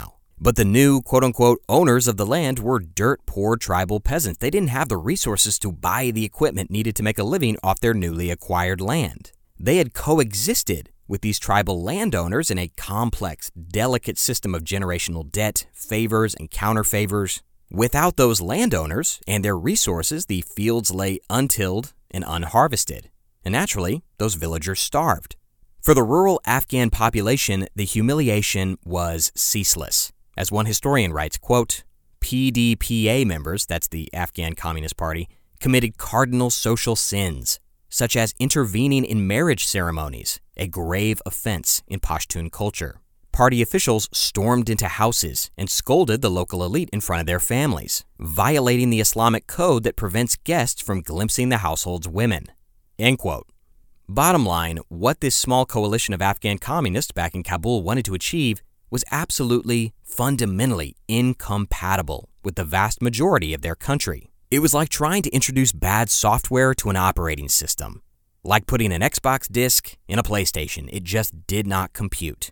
But the new quote-unquote owners of the land were dirt-poor tribal peasants. They didn't have the resources to buy the equipment needed to make a living off their newly acquired land. They had coexisted with these tribal landowners in a complex, delicate system of generational debt, favors, and counterfavors. Without those landowners and their resources, the fields lay untilled and unharvested. And naturally, those villagers starved. For the rural Afghan population, the humiliation was ceaseless. As one historian writes, quote, P D P A members, that's the Afghan Communist Party, committed cardinal social sins, such as intervening in marriage ceremonies, a grave offense in Pashtun culture. Party officials stormed into houses and scolded the local elite in front of their families, violating the Islamic code that prevents guests from glimpsing the household's women. End quote. Bottom line, what this small coalition of Afghan communists back in Kabul wanted to achieve was absolutely, fundamentally incompatible with the vast majority of their country. It was like trying to introduce bad software to an operating system. Like putting an Xbox disc in a PlayStation. It just did not compute.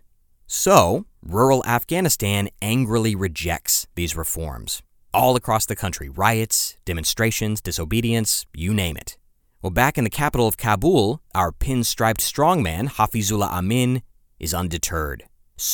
So, rural Afghanistan angrily rejects these reforms. All across the country, riots, demonstrations, disobedience, you name it. Well, back in the capital of Kabul, our pinstriped strongman, Hafizullah Amin, is undeterred.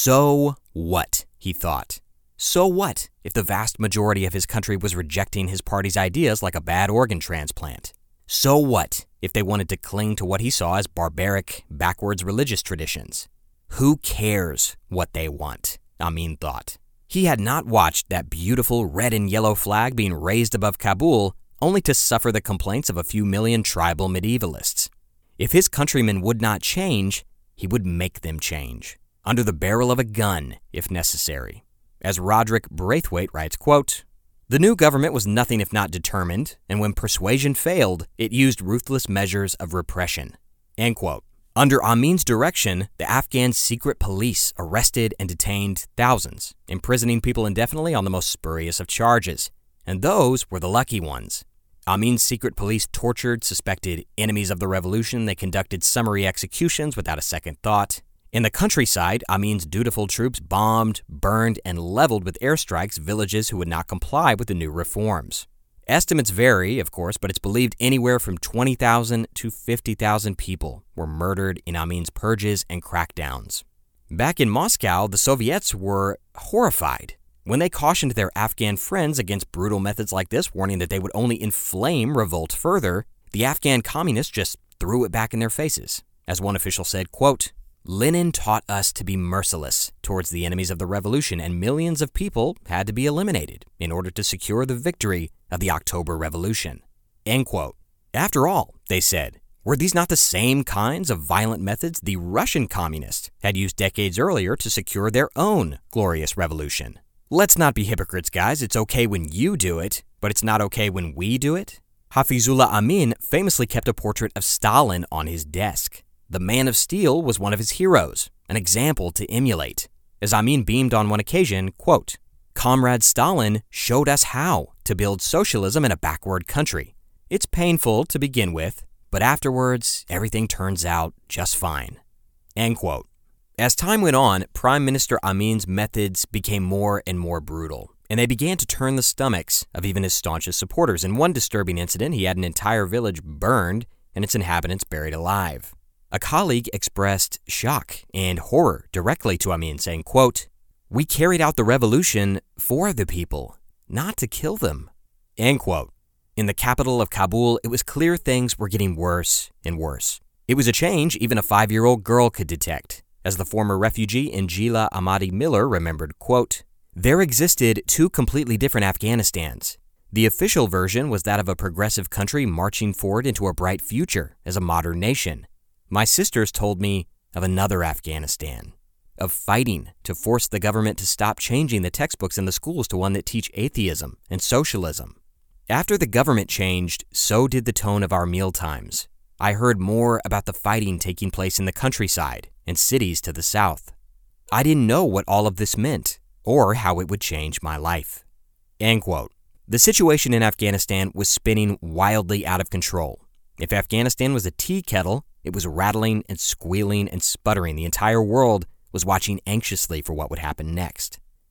So what, he thought. So what if the vast majority of his country was rejecting his party's ideas like a bad organ transplant? So what if they wanted to cling to what he saw as barbaric, backwards religious traditions? Who cares what they want? Amin thought. He had not watched that beautiful red and yellow flag being raised above Kabul only to suffer the complaints of a few million tribal medievalists. If his countrymen would not change, he would make them change. Under the barrel of a gun, if necessary. As Roderick Braithwaite writes, quote, the new government was nothing if not determined, and when persuasion failed, it used ruthless measures of repression. End quote. Under Amin's direction, the Afghan secret police arrested and detained thousands, imprisoning people indefinitely on the most spurious of charges. And those were the lucky ones. Amin's secret police tortured suspected enemies of the revolution. They conducted summary executions without a second thought. In the countryside, Amin's dutiful troops bombed, burned, and leveled with airstrikes villages who would not comply with the new reforms. Estimates vary, of course, but it's believed anywhere from twenty thousand to fifty thousand people were murdered in Amin's purges and crackdowns. Back in Moscow, the Soviets were horrified when they cautioned their Afghan friends against brutal methods like this, warning that they would only inflame revolt further. The Afghan communists just threw it back in their faces. As one official said, quote, Lenin taught us to be merciless towards the enemies of the revolution, and millions of people had to be eliminated in order to secure the victory of the October Revolution. End quote. After all, they said, were these not the same kinds of violent methods the Russian communists had used decades earlier to secure their own glorious revolution? Let's not be hypocrites, guys. It's okay when you do it, but it's not okay when we do it. Hafizullah Amin famously kept a portrait of Stalin on his desk. The Man of Steel was one of his heroes, an example to emulate. As Amin beamed on one occasion, quote, Comrade Stalin showed us how to build socialism in a backward country. It's painful to begin with, but afterwards, everything turns out just fine. End quote. As time went on, Prime Minister Amin's methods became more and more brutal, and they began to turn the stomachs of even his staunchest supporters. In one disturbing incident, he had an entire village burned and its inhabitants buried alive. A colleague expressed shock and horror directly to Amin, saying, quote, we carried out the revolution for the people, not to kill them. End quote. In the capital of Kabul, it was clear things were getting worse and worse. It was a change even a five-year-old girl could detect. As the former refugee Injila Ahmadi Miller remembered, quote, there existed two completely different Afghanistans. The official version was that of a progressive country marching forward into a bright future as a modern nation. My sisters told me of another Afghanistan, of fighting to force the government to stop changing the textbooks in the schools to one that teach atheism and socialism. After the government changed, so did the tone of our mealtimes. I heard more about the fighting taking place in the countryside and cities to the south. I didn't know what all of this meant or how it would change my life. End quote. The situation in Afghanistan was spinning wildly out of control. If Afghanistan was a tea kettle, it was rattling and squealing and sputtering. The entire world was watching anxiously for what would happen next.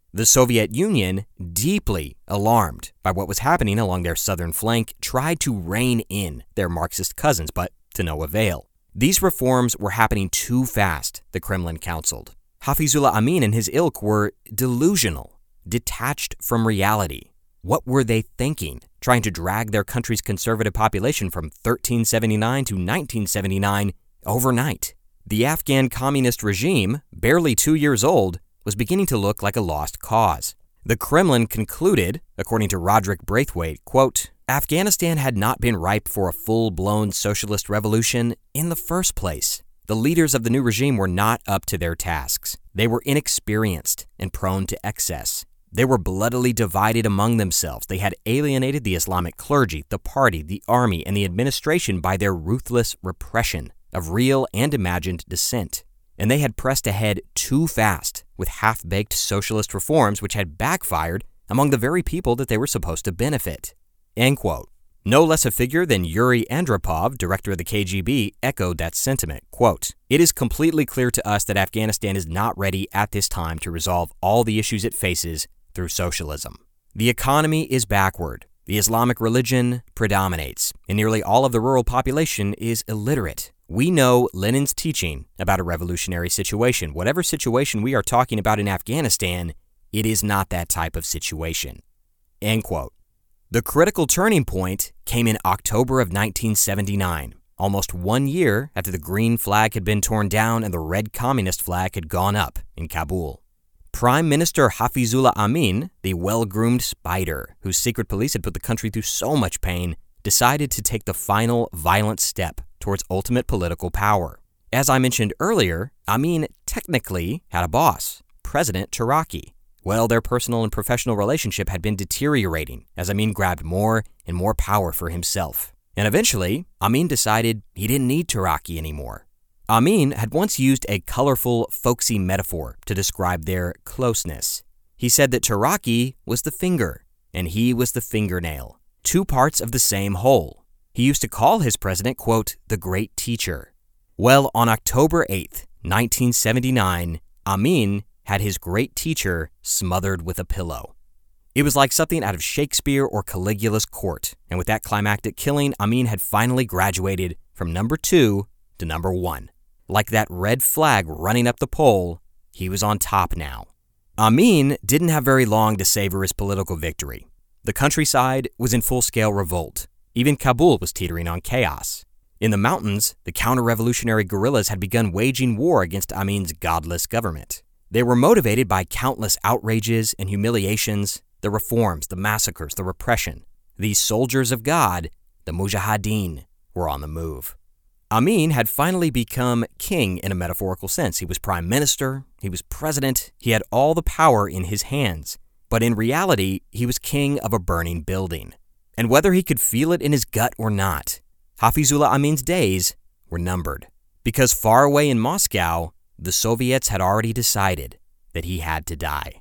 The Soviet Union, deeply alarmed by what was happening along their southern flank, tried to rein in their Marxist cousins, but to no avail. These reforms were happening too fast, the Kremlin counseled. Hafizullah Amin and his ilk were delusional, detached from reality. What were they thinking, trying to drag their country's conservative population from thirteen seventy-nine to nineteen seventy-nine overnight? The Afghan communist regime, barely two years old, was beginning to look like a lost cause. The Kremlin concluded, according to Roderick Braithwaite, quote, Afghanistan had not been ripe for a full-blown socialist revolution in the first place. The leaders of the new regime were not up to their tasks. They were inexperienced and prone to excess. They were bloodily divided among themselves. They had alienated the Islamic clergy, the party, the army, and the administration by their ruthless repression of real and imagined dissent. And they had pressed ahead too fast with half-baked socialist reforms which had backfired among the very people that they were supposed to benefit. End quote. No less a figure than Yuri Andropov, director of the K G B, echoed that sentiment. Quote, It is completely clear to us that Afghanistan is not ready at this time to resolve all the issues it faces through socialism. The economy is backward. The Islamic religion predominates, and nearly all of the rural population is illiterate. We know Lenin's teaching about a revolutionary situation. Whatever situation we are talking about in Afghanistan, it is not that type of situation. End quote. The critical turning point came in October of nineteen seventy-nine, almost one year after the green flag had been torn down and the red communist flag had gone up in Kabul. Prime Minister Hafizullah Amin, the well-groomed spider whose secret police had put the country through so much pain, decided to take the final violent step towards ultimate political power. As I mentioned earlier, Amin technically had a boss, President Taraki. Well, their personal and professional relationship had been deteriorating as Amin grabbed more and more power for himself. And eventually, Amin decided he didn't need Taraki anymore. Amin had once used a colorful, folksy metaphor to describe their closeness. He said that Taraki was the finger, and he was the fingernail, two parts of the same whole. He used to call his president, quote, the great teacher. Well, on October eighth, nineteen seventy-nine, Amin had his great teacher smothered with a pillow. It was like something out of Shakespeare or Caligula's court, and with that climactic killing, Amin had finally graduated from number two to number one. Like that red flag running up the pole, he was on top now. Amin didn't have very long to savor his political victory. The countryside was in full-scale revolt. Even Kabul was teetering on chaos. In the mountains, the counter-revolutionary guerrillas had begun waging war against Amin's godless government. They were motivated by countless outrages and humiliations, the reforms, the massacres, the repression. These soldiers of God, the Mujahideen, were on the move. Amin had finally become king in a metaphorical sense. He was prime minister, he was president, he had all the power in his hands. But in reality, he was king of a burning building. And whether he could feel it in his gut or not, Hafizullah Amin's days were numbered. Because far away in Moscow, the Soviets had already decided that he had to die.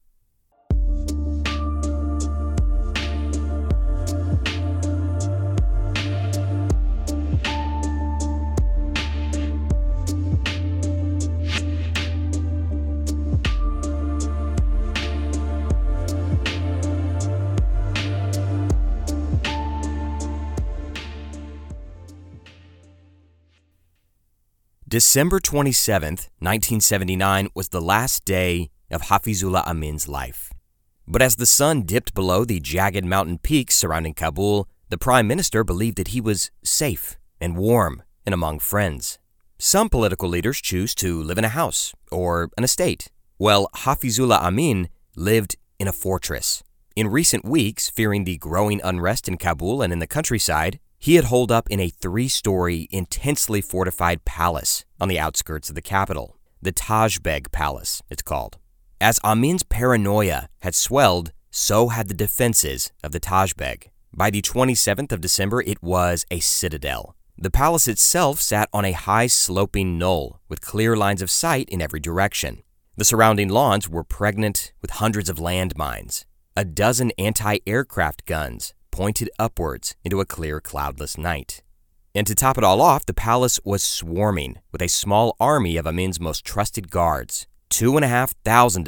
December twenty-seventh, nineteen seventy-nine was the last day of Hafizullah Amin's life. But as the sun dipped below the jagged mountain peaks surrounding Kabul, the prime minister believed that he was safe and warm and among friends. Some political leaders choose to live in a house or an estate. Well, Hafizullah Amin lived in a fortress. In recent weeks, fearing the growing unrest in Kabul and in the countryside, he had holed up in a three-story, intensely fortified palace on the outskirts of the capital. The Taj Beg Palace, it's called. As Amin's paranoia had swelled, so had the defenses of the Taj Beg. By the twenty-seventh of December, it was a citadel. The palace itself sat on a high sloping knoll with clear lines of sight in every direction. The surrounding lawns were pregnant with hundreds of landmines. A dozen anti-aircraft guns pointed upwards into a clear, cloudless night. And to top it all off, the palace was swarming with a small army of Amin's most trusted guards. Two and a half thousand of them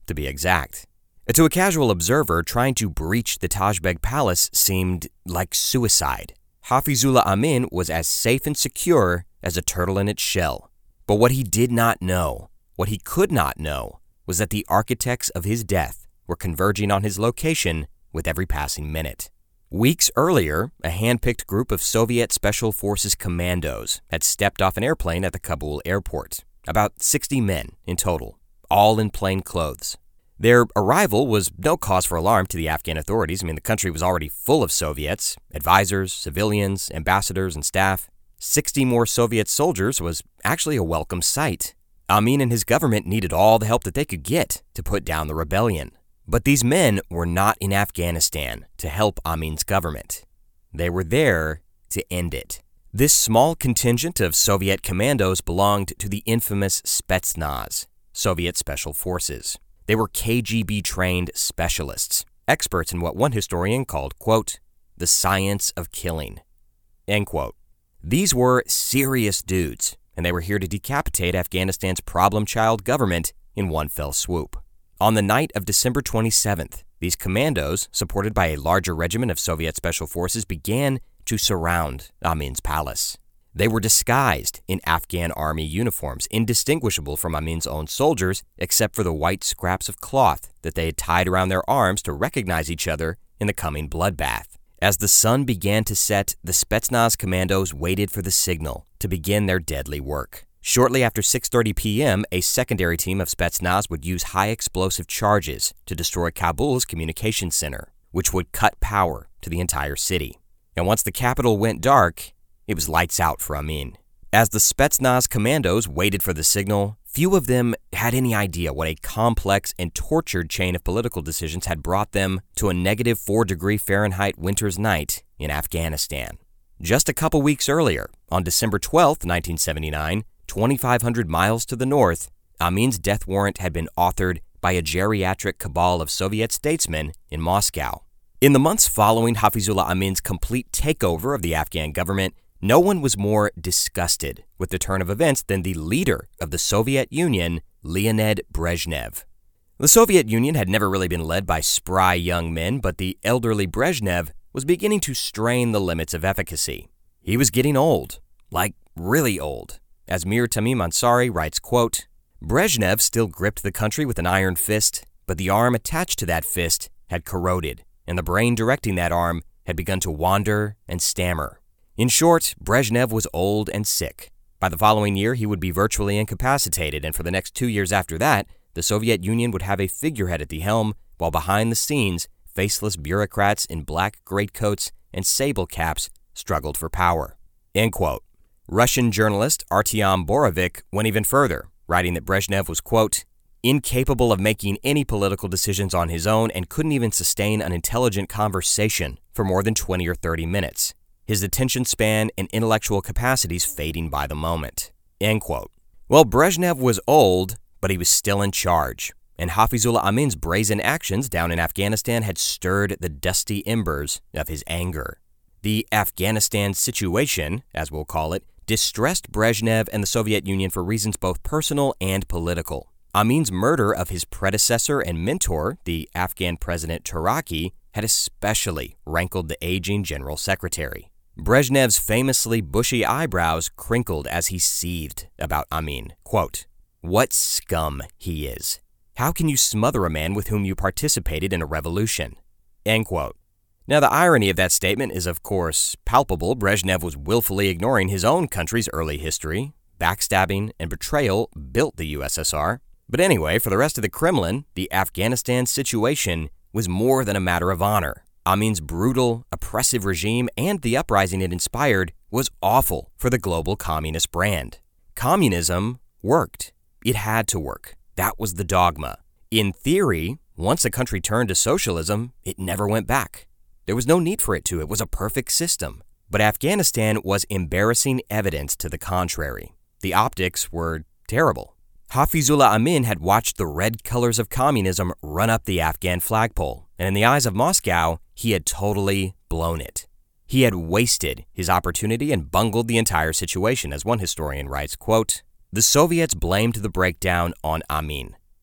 to be exact. To a casual observer, trying to breach the Tajbek Palace seemed like suicide. Hafizullah Amin was as safe and secure as a turtle in its shell. But what he did not know, what he could not know, was that the architects of his death were converging on his location with every passing minute. Weeks earlier, a hand-picked group of Soviet Special Forces commandos had stepped off an airplane at the Kabul airport. About sixty men in total, all in plain clothes. Their arrival was no cause for alarm to the Afghan authorities. I mean, the country was already full of Soviets, advisors, civilians, ambassadors, and staff. Sixty more Soviet soldiers was actually a welcome sight. Amin and his government needed all the help that they could get to put down the rebellion. But these men were not in Afghanistan to help Amin's government. They were there to end it. This small contingent of Soviet commandos belonged to the infamous Spetsnaz, Soviet Special Forces. They were K G B-trained specialists, experts in what one historian called, quote, the science of killing, end quote. These were serious dudes, and they were here to decapitate Afghanistan's problem child government in one fell swoop. On the night of December twenty-seventh, these commandos, supported by a larger regiment of Soviet Special Forces, began to surround Amin's palace. They were disguised in Afghan army uniforms, indistinguishable from Amin's own soldiers, except for the white scraps of cloth that they had tied around their arms to recognize each other in the coming bloodbath. As the sun began to set, the Spetsnaz commandos waited for the signal to begin their deadly work. Shortly after six thirty p.m., a secondary team of Spetsnaz would use high-explosive charges to destroy Kabul's communication center, which would cut power to the entire city. And once the capital went dark, it was lights out for Amin. As the Spetsnaz commandos waited for the signal, few of them had any idea what a complex and tortured chain of political decisions had brought them to a negative four degree Fahrenheit winter's night in Afghanistan. Just a couple weeks earlier, on December twelfth, nineteen seventy-nine, twenty-five hundred miles to the north, Amin's death warrant had been authored by a geriatric cabal of Soviet statesmen in Moscow. In the months following Hafizullah Amin's complete takeover of the Afghan government, no one was more disgusted with the turn of events than the leader of the Soviet Union, Leonid Brezhnev. The Soviet Union had never really been led by spry young men, but the elderly Brezhnev was beginning to strain the limits of efficacy. He was getting old, like really old. As Mir Tamim Ansari writes, quote, Brezhnev still gripped the country with an iron fist, but the arm attached to that fist had corroded, and the brain directing that arm had begun to wander and stammer. In short, Brezhnev was old and sick. By the following year, he would be virtually incapacitated, and for the next two years after that, the Soviet Union would have a figurehead at the helm, while behind the scenes, faceless bureaucrats in black greatcoats and sable caps struggled for power. End quote. Russian journalist Artyom Borovik went even further, writing that Brezhnev was, quote, incapable of making any political decisions on his own and couldn't even sustain an intelligent conversation for more than twenty or thirty minutes. His attention span and intellectual capacities fading by the moment. End quote. Well, Brezhnev was old, but he was still in charge, and Hafizullah Amin's brazen actions down in Afghanistan had stirred the dusty embers of his anger. The Afghanistan situation, as we'll call it, distressed Brezhnev and the Soviet Union for reasons both personal and political. Amin's murder of his predecessor and mentor, the Afghan President Turaki, had especially rankled the aging general secretary. Brezhnev's famously bushy eyebrows crinkled as he seethed about Amin. Quote, what scum he is. How can you smother a man with whom you participated in a revolution? End quote. Now, the irony of that statement is, of course, palpable. Brezhnev was willfully ignoring his own country's early history. Backstabbing and betrayal built the U S S R. But anyway, for the rest of the Kremlin, the Afghanistan situation was more than a matter of honor. Amin's brutal, oppressive regime and the uprising it inspired was awful for the global communist brand. Communism worked. It had to work. That was the dogma. In theory, once a country turned to socialism, it never went back. There was no need for it to. It was a perfect system. But Afghanistan was embarrassing evidence to the contrary. The optics were terrible. Hafizullah Amin had watched the red colors of communism run up the Afghan flagpole, and in the eyes of Moscow, he had totally blown it. He had wasted his opportunity and bungled the entire situation, as one historian writes, quote, the Soviets blamed the breakdown on Amin.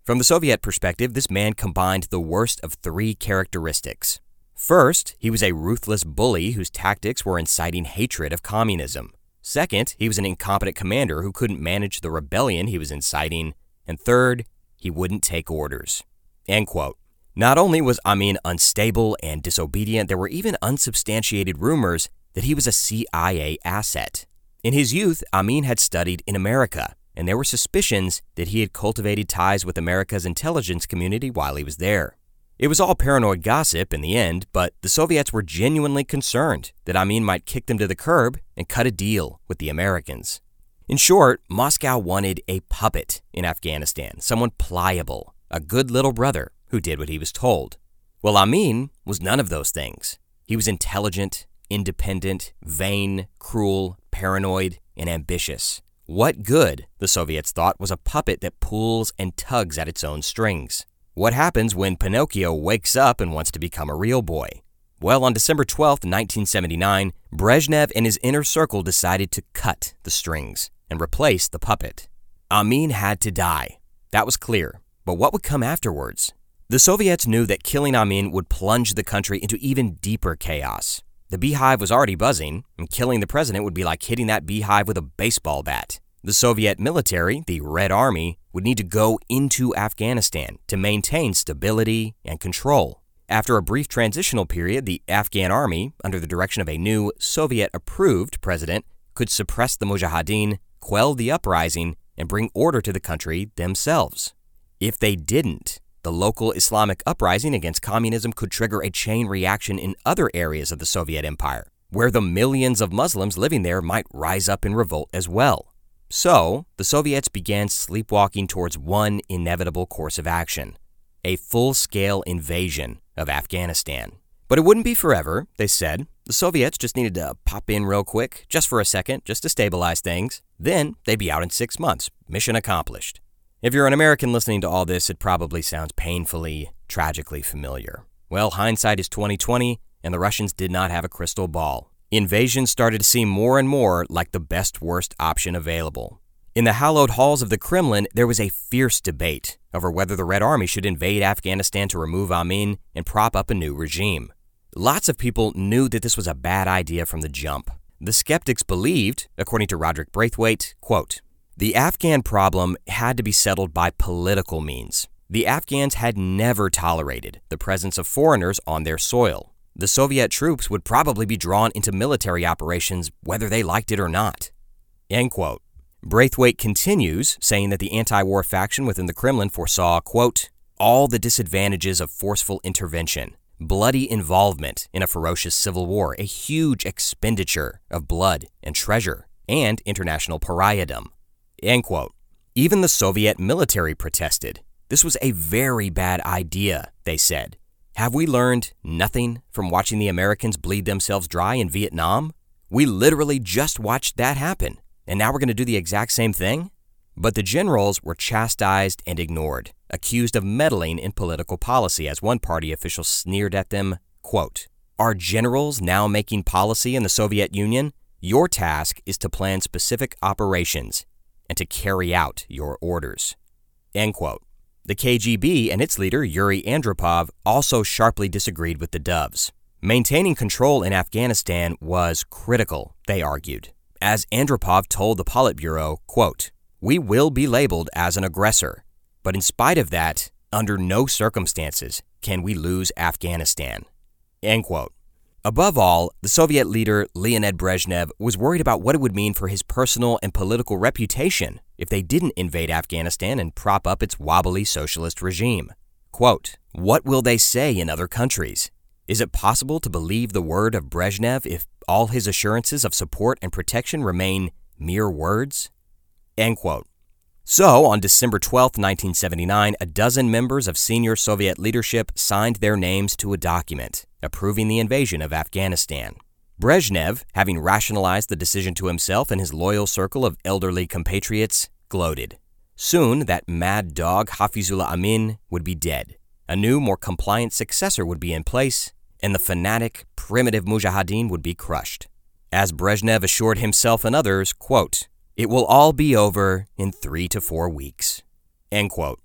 From the Soviet perspective, this man combined the worst of three characteristics. First, he was a ruthless bully whose tactics were inciting hatred of communism. Second, he was an incompetent commander who couldn't manage the rebellion he was inciting. And third, he wouldn't take orders. End quote. Not only was Amin unstable and disobedient, there were even unsubstantiated rumors that he was a C I A asset. In his youth, Amin had studied in America, and there were suspicions that he had cultivated ties with America's intelligence community while he was there. It was all paranoid gossip in the end, but the Soviets were genuinely concerned that Amin might kick them to the curb and cut a deal with the Americans. In short, Moscow wanted a puppet in Afghanistan, someone pliable, a good little brother who did what he was told. Well, Amin was none of those things. He was intelligent, independent, vain, cruel, paranoid, and ambitious. What good, the Soviets thought, was a puppet that pulls and tugs at its own strings? What happens when Pinocchio wakes up and wants to become a real boy? Well, on December twelfth, nineteen seventy-nine, Brezhnev and his inner circle decided to cut the strings and replace the puppet. Amin had to die. That was clear. But what would come afterwards? The Soviets knew that killing Amin would plunge the country into even deeper chaos. The beehive was already buzzing, and killing the president would be like hitting that beehive with a baseball bat. The Soviet military, the Red Army, would need to go into Afghanistan to maintain stability and control. After a brief transitional period, the Afghan army, under the direction of a new Soviet-approved president, could suppress the Mujahideen, quell the uprising, and bring order to the country themselves. If they didn't, the local Islamic uprising against communism could trigger a chain reaction in other areas of the Soviet Empire, where the millions of Muslims living there might rise up in revolt as well. So, the Soviets began sleepwalking towards one inevitable course of action: a full-scale invasion of Afghanistan. But it wouldn't be forever, they said. The Soviets just needed to pop in real quick, just for a second, just to stabilize things. Then, they'd be out in six months. Mission accomplished. If you're an American listening to all this, it probably sounds painfully, tragically familiar. Well, hindsight is twenty twenty, and the Russians did not have a crystal ball. Invasion started to seem more and more like the best-worst option available. In the hallowed halls of the Kremlin, there was a fierce debate over whether the Red Army should invade Afghanistan to remove Amin and prop up a new regime. Lots of people knew that this was a bad idea from the jump. The skeptics believed, according to Roderick Braithwaite, quote, "The Afghan problem had to be settled by political means. The Afghans had never tolerated the presence of foreigners on their soil. The Soviet troops would probably be drawn into military operations whether they liked it or not." End quote. Braithwaite continues, saying that the anti-war faction within the Kremlin foresaw, quote, "all the disadvantages of forceful intervention, bloody involvement in a ferocious civil war, a huge expenditure of blood and treasure, and international pariahdom." End quote. Even the Soviet military protested. This was a very bad idea, they said. Have we learned nothing from watching the Americans bleed themselves dry in Vietnam? We literally just watched that happen, and now we're going to do the exact same thing? But the generals were chastised and ignored, accused of meddling in political policy, as one party official sneered at them, quote, "Are generals now making policy in the Soviet Union? Your task is to plan specific operations and to carry out your orders." End quote. The K G B and its leader, Yuri Andropov, also sharply disagreed with the Doves. Maintaining control in Afghanistan was critical, they argued. As Andropov told the Politburo, quote, "We will be labeled as an aggressor, but in spite of that, under no circumstances can we lose Afghanistan." End quote. Above all, the Soviet leader Leonid Brezhnev was worried about what it would mean for his personal and political reputation if they didn't invade Afghanistan and prop up its wobbly socialist regime. Quote, "What will they say in other countries? Is it possible to believe the word of Brezhnev if all his assurances of support and protection remain mere words?" End quote. So, on December twelfth, nineteen seventy-nine, a dozen members of senior Soviet leadership signed their names to a document approving the invasion of Afghanistan. Brezhnev, having rationalized the decision to himself and his loyal circle of elderly compatriots, gloated. Soon, that mad dog Hafizullah Amin would be dead. A new, more compliant successor would be in place, and the fanatic, primitive Mujahideen would be crushed. As Brezhnev assured himself and others, quote, "It will all be over in three to four weeks." End quote.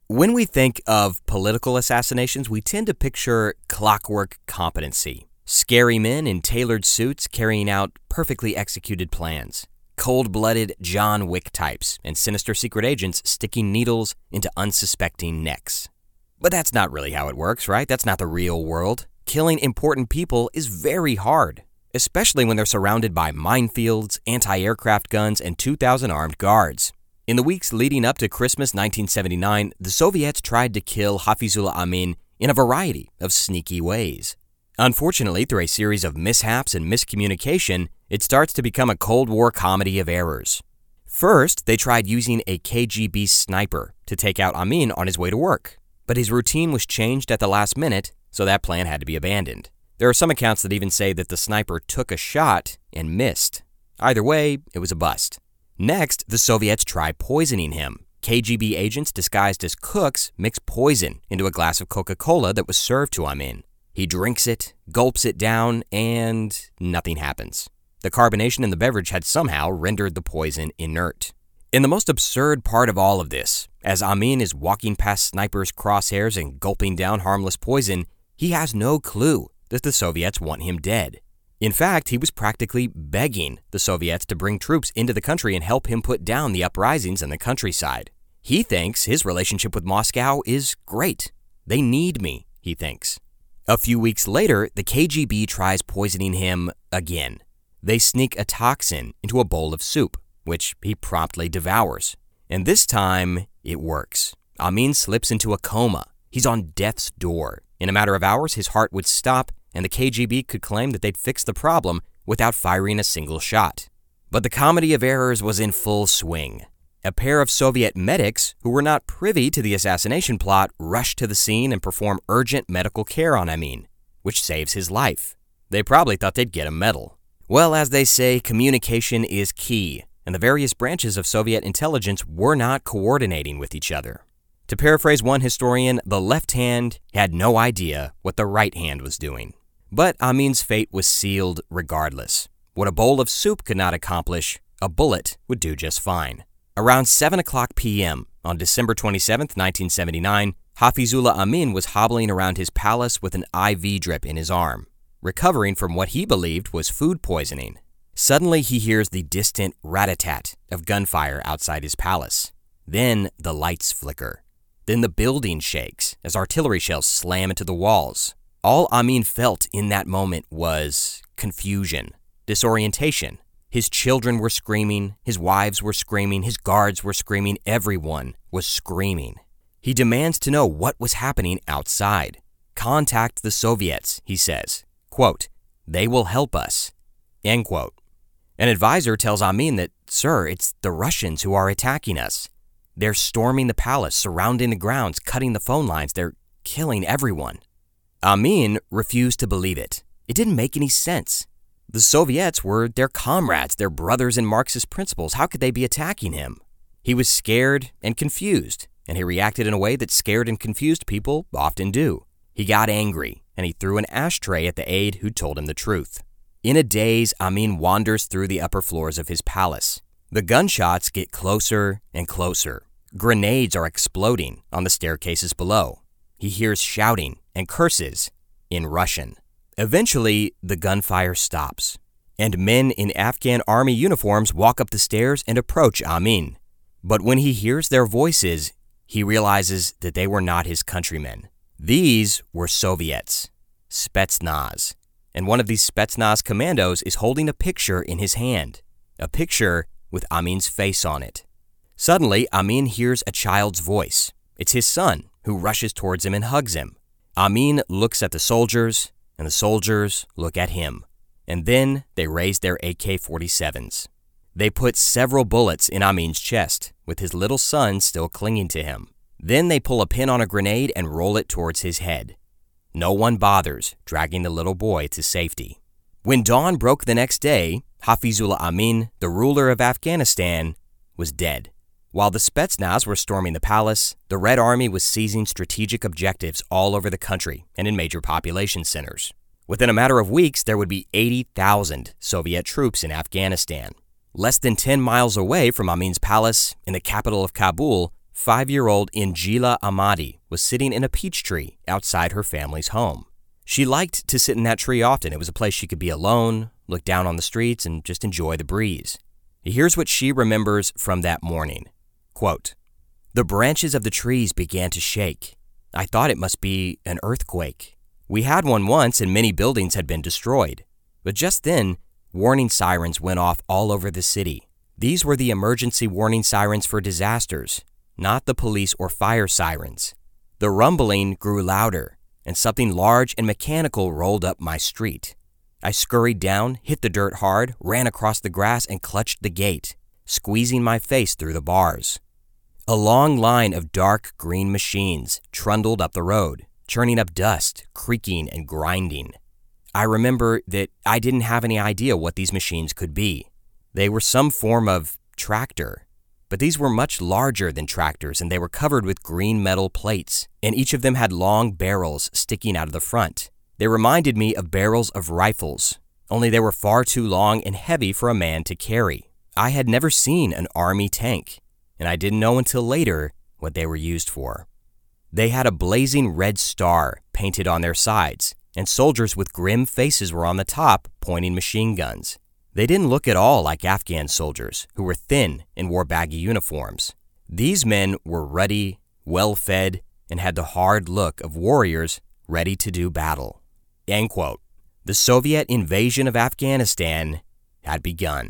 When we think of political assassinations, we tend to picture clockwork competency. Scary men in tailored suits carrying out perfectly executed plans. Cold-blooded John Wick types and sinister secret agents sticking needles into unsuspecting necks. But that's not really how it works, right? That's not the real world. Killing important people is very hard, especially when they're surrounded by minefields, anti-aircraft guns, and two thousand armed guards. In the weeks leading up to Christmas nineteen seventy-nine, the Soviets tried to kill Hafizullah Amin in a variety of sneaky ways. Unfortunately, through a series of mishaps and miscommunication, it starts to become a Cold War comedy of errors. First, they tried using a K G B sniper to take out Amin on his way to work, but his routine was changed at the last minute, so that plan had to be abandoned. There are some accounts that even say that the sniper took a shot and missed. Either way, it was a bust. Next, the Soviets tried poisoning him. K G B agents disguised as cooks mixed poison into a glass of Coca-Cola that was served to Amin. He drinks it, gulps it down, and nothing happens. The carbonation in the beverage had somehow rendered the poison inert. In the most absurd part of all of this, as Amin is walking past snipers' crosshairs and gulping down harmless poison, he has no clue that the Soviets want him dead. In fact, he was practically begging the Soviets to bring troops into the country and help him put down the uprisings in the countryside. He thinks his relationship with Moscow is great. They need me, he thinks. A few weeks later, the K G B tries poisoning him again. They sneak a toxin into a bowl of soup, which he promptly devours. And this time, it works. Amin slips into a coma. He's on death's door. In a matter of hours, his heart would stop, and the K G B could claim that they'd fixed the problem without firing a single shot. But the comedy of errors was in full swing. A pair of Soviet medics, who were not privy to the assassination plot, rushed to the scene and perform urgent medical care on Amin, which saves his life. They probably thought they'd get a medal. Well, as they say, communication is key, and the various branches of Soviet intelligence were not coordinating with each other. To paraphrase one historian, the left hand had no idea what the right hand was doing. But Amin's fate was sealed regardless. What a bowl of soup could not accomplish, a bullet would do just fine. Around seven o'clock p.m. on December twenty-seventh, nineteen seventy-nine, Hafizullah Amin was hobbling around his palace with an I V drip in his arm, recovering from what he believed was food poisoning. Suddenly, he hears the distant rat-a-tat of gunfire outside his palace. Then the lights flicker. Then the building shakes as artillery shells slam into the walls. All Amin felt in that moment was confusion, disorientation. His children were screaming, his wives were screaming, his guards were screaming, everyone was screaming. He demands to know what was happening outside. Contact the Soviets, he says. Quote, they will help us. End quote. An advisor tells Amin that, sir, it's the Russians who are attacking us. They're storming the palace, surrounding the grounds, cutting the phone lines. They're killing everyone. Amin refused to believe it. It didn't make any sense. The Soviets were their comrades, their brothers in Marxist principles. How could they be attacking him? He was scared and confused, and he reacted in a way that scared and confused people often do. He got angry, and he threw an ashtray at the aide who told him the truth. In a daze, Amin wanders through the upper floors of his palace. The gunshots get closer and closer. Grenades are exploding on the staircases below. He hears shouting and curses in Russian. Eventually, the gunfire stops, and men in Afghan army uniforms walk up the stairs and approach Amin. But when he hears their voices, he realizes that they were not his countrymen. These were Soviets, Spetsnaz, and one of these Spetsnaz commandos is holding a picture in his hand, a picture with Amin's face on it. Suddenly, Amin hears a child's voice. It's his son, who rushes towards him and hugs him. Amin looks at the soldiers, and the soldiers look at him. And then they raise their A K forty-sevens. They put several bullets in Amin's chest, with his little son still clinging to him. Then they pull a pin on a grenade and roll it towards his head. No one bothers dragging the little boy to safety. When dawn broke the next day, Hafizullah Amin, the ruler of Afghanistan, was dead. While the Spetsnaz were storming the palace, the Red Army was seizing strategic objectives all over the country and in major population centers. Within a matter of weeks, there would be eighty thousand Soviet troops in Afghanistan. Less than ten miles away from Amin's palace, in the capital of Kabul, Five-year-old Injila Amadi was sitting in a peach tree outside her family's home. She liked to sit in that tree often. It was a place she could be alone, look down on the streets, and just enjoy the breeze. Here's what she remembers from that morning. Quote, "The branches of the trees began to shake. I thought it must be an earthquake. We had one once and many buildings had been destroyed. But just then, warning sirens went off all over the city. These were the emergency warning sirens for disasters, not the police or fire sirens. The rumbling grew louder, and something large and mechanical rolled up my street. I scurried down, hit the dirt hard, ran across the grass, and clutched the gate, squeezing my face through the bars. A long line of dark green machines trundled up the road, churning up dust, creaking and grinding. I remember that I didn't have any idea what these machines could be. They were some form of tractor, but these were much larger than tractors, and they were covered with green metal plates, and each of them had long barrels sticking out of the front. They reminded me of barrels of rifles, only they were far too long and heavy for a man to carry. I had never seen an army tank, and I didn't know until later what they were used for. They had a blazing red star painted on their sides, and soldiers with grim faces were on the top pointing machine guns. They didn't look at all like Afghan soldiers, who were thin and wore baggy uniforms. These men were ruddy, well-fed, and had the hard look of warriors ready to do battle." End quote. The Soviet invasion of Afghanistan had begun.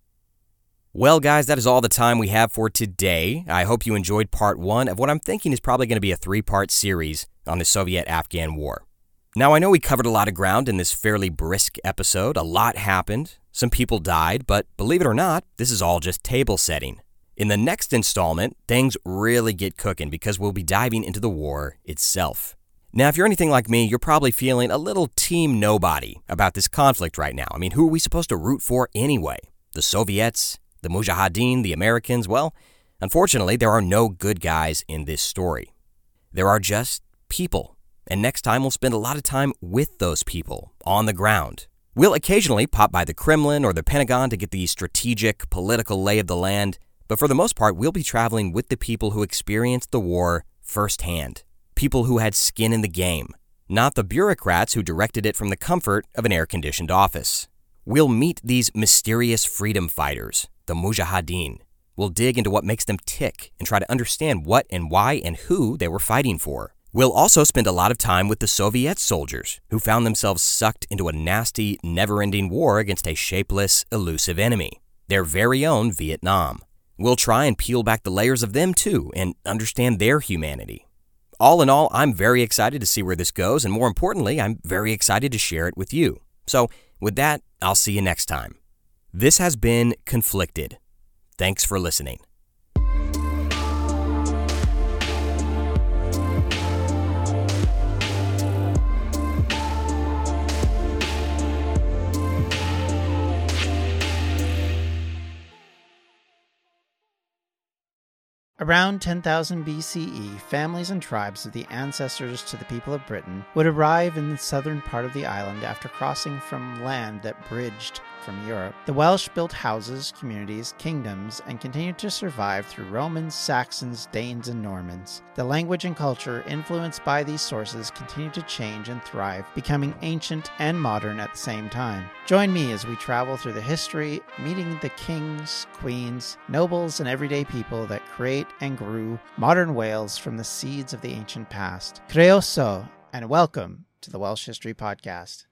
Well, guys, that is all the time we have for today. I hope you enjoyed part one of what I'm thinking is probably going to be a three-part series on the Soviet-Afghan War. Now, I know we covered a lot of ground in this fairly brisk episode. A lot happened. Some people died, but believe it or not, this is all just table setting. In the next installment, things really get cooking because we'll be diving into the war itself. Now, if you're anything like me, you're probably feeling a little team nobody about this conflict right now. I mean, who are we supposed to root for anyway? The Soviets? The Mujahideen? The Americans? Well, unfortunately, there are no good guys in this story. There are just people. And next time, we'll spend a lot of time with those people on the ground. We'll occasionally pop by the Kremlin or the Pentagon to get the strategic, political lay of the land, but for the most part, we'll be traveling with the people who experienced the war firsthand. People who had skin in the game, not the bureaucrats who directed it from the comfort of an air-conditioned office. We'll meet these mysterious freedom fighters, the Mujahideen. We'll dig into what makes them tick and try to understand what and why and who they were fighting for. We'll also spend a lot of time with the Soviet soldiers who found themselves sucked into a nasty, never-ending war against a shapeless, elusive enemy, their very own Vietnam. We'll try and peel back the layers of them too and understand their humanity. All in all, I'm very excited to see where this goes, and more importantly, I'm very excited to share it with you. So, with that, I'll see you next time. This has been Conflicted. Thanks for listening. Around ten thousand B C E, families and tribes of the ancestors to the people of Britain would arrive in the southern part of the island after crossing from land that bridged from Europe. The Welsh built houses, communities, kingdoms, and continued to survive through Romans, Saxons, Danes, and Normans. The language and culture influenced by these sources continued to change and thrive, becoming ancient and modern at the same time. Join me as we travel through the history, meeting the kings, queens, nobles, and everyday people that create and grew modern Wales from the seeds of the ancient past. Croeso, and welcome to the Welsh History Podcast.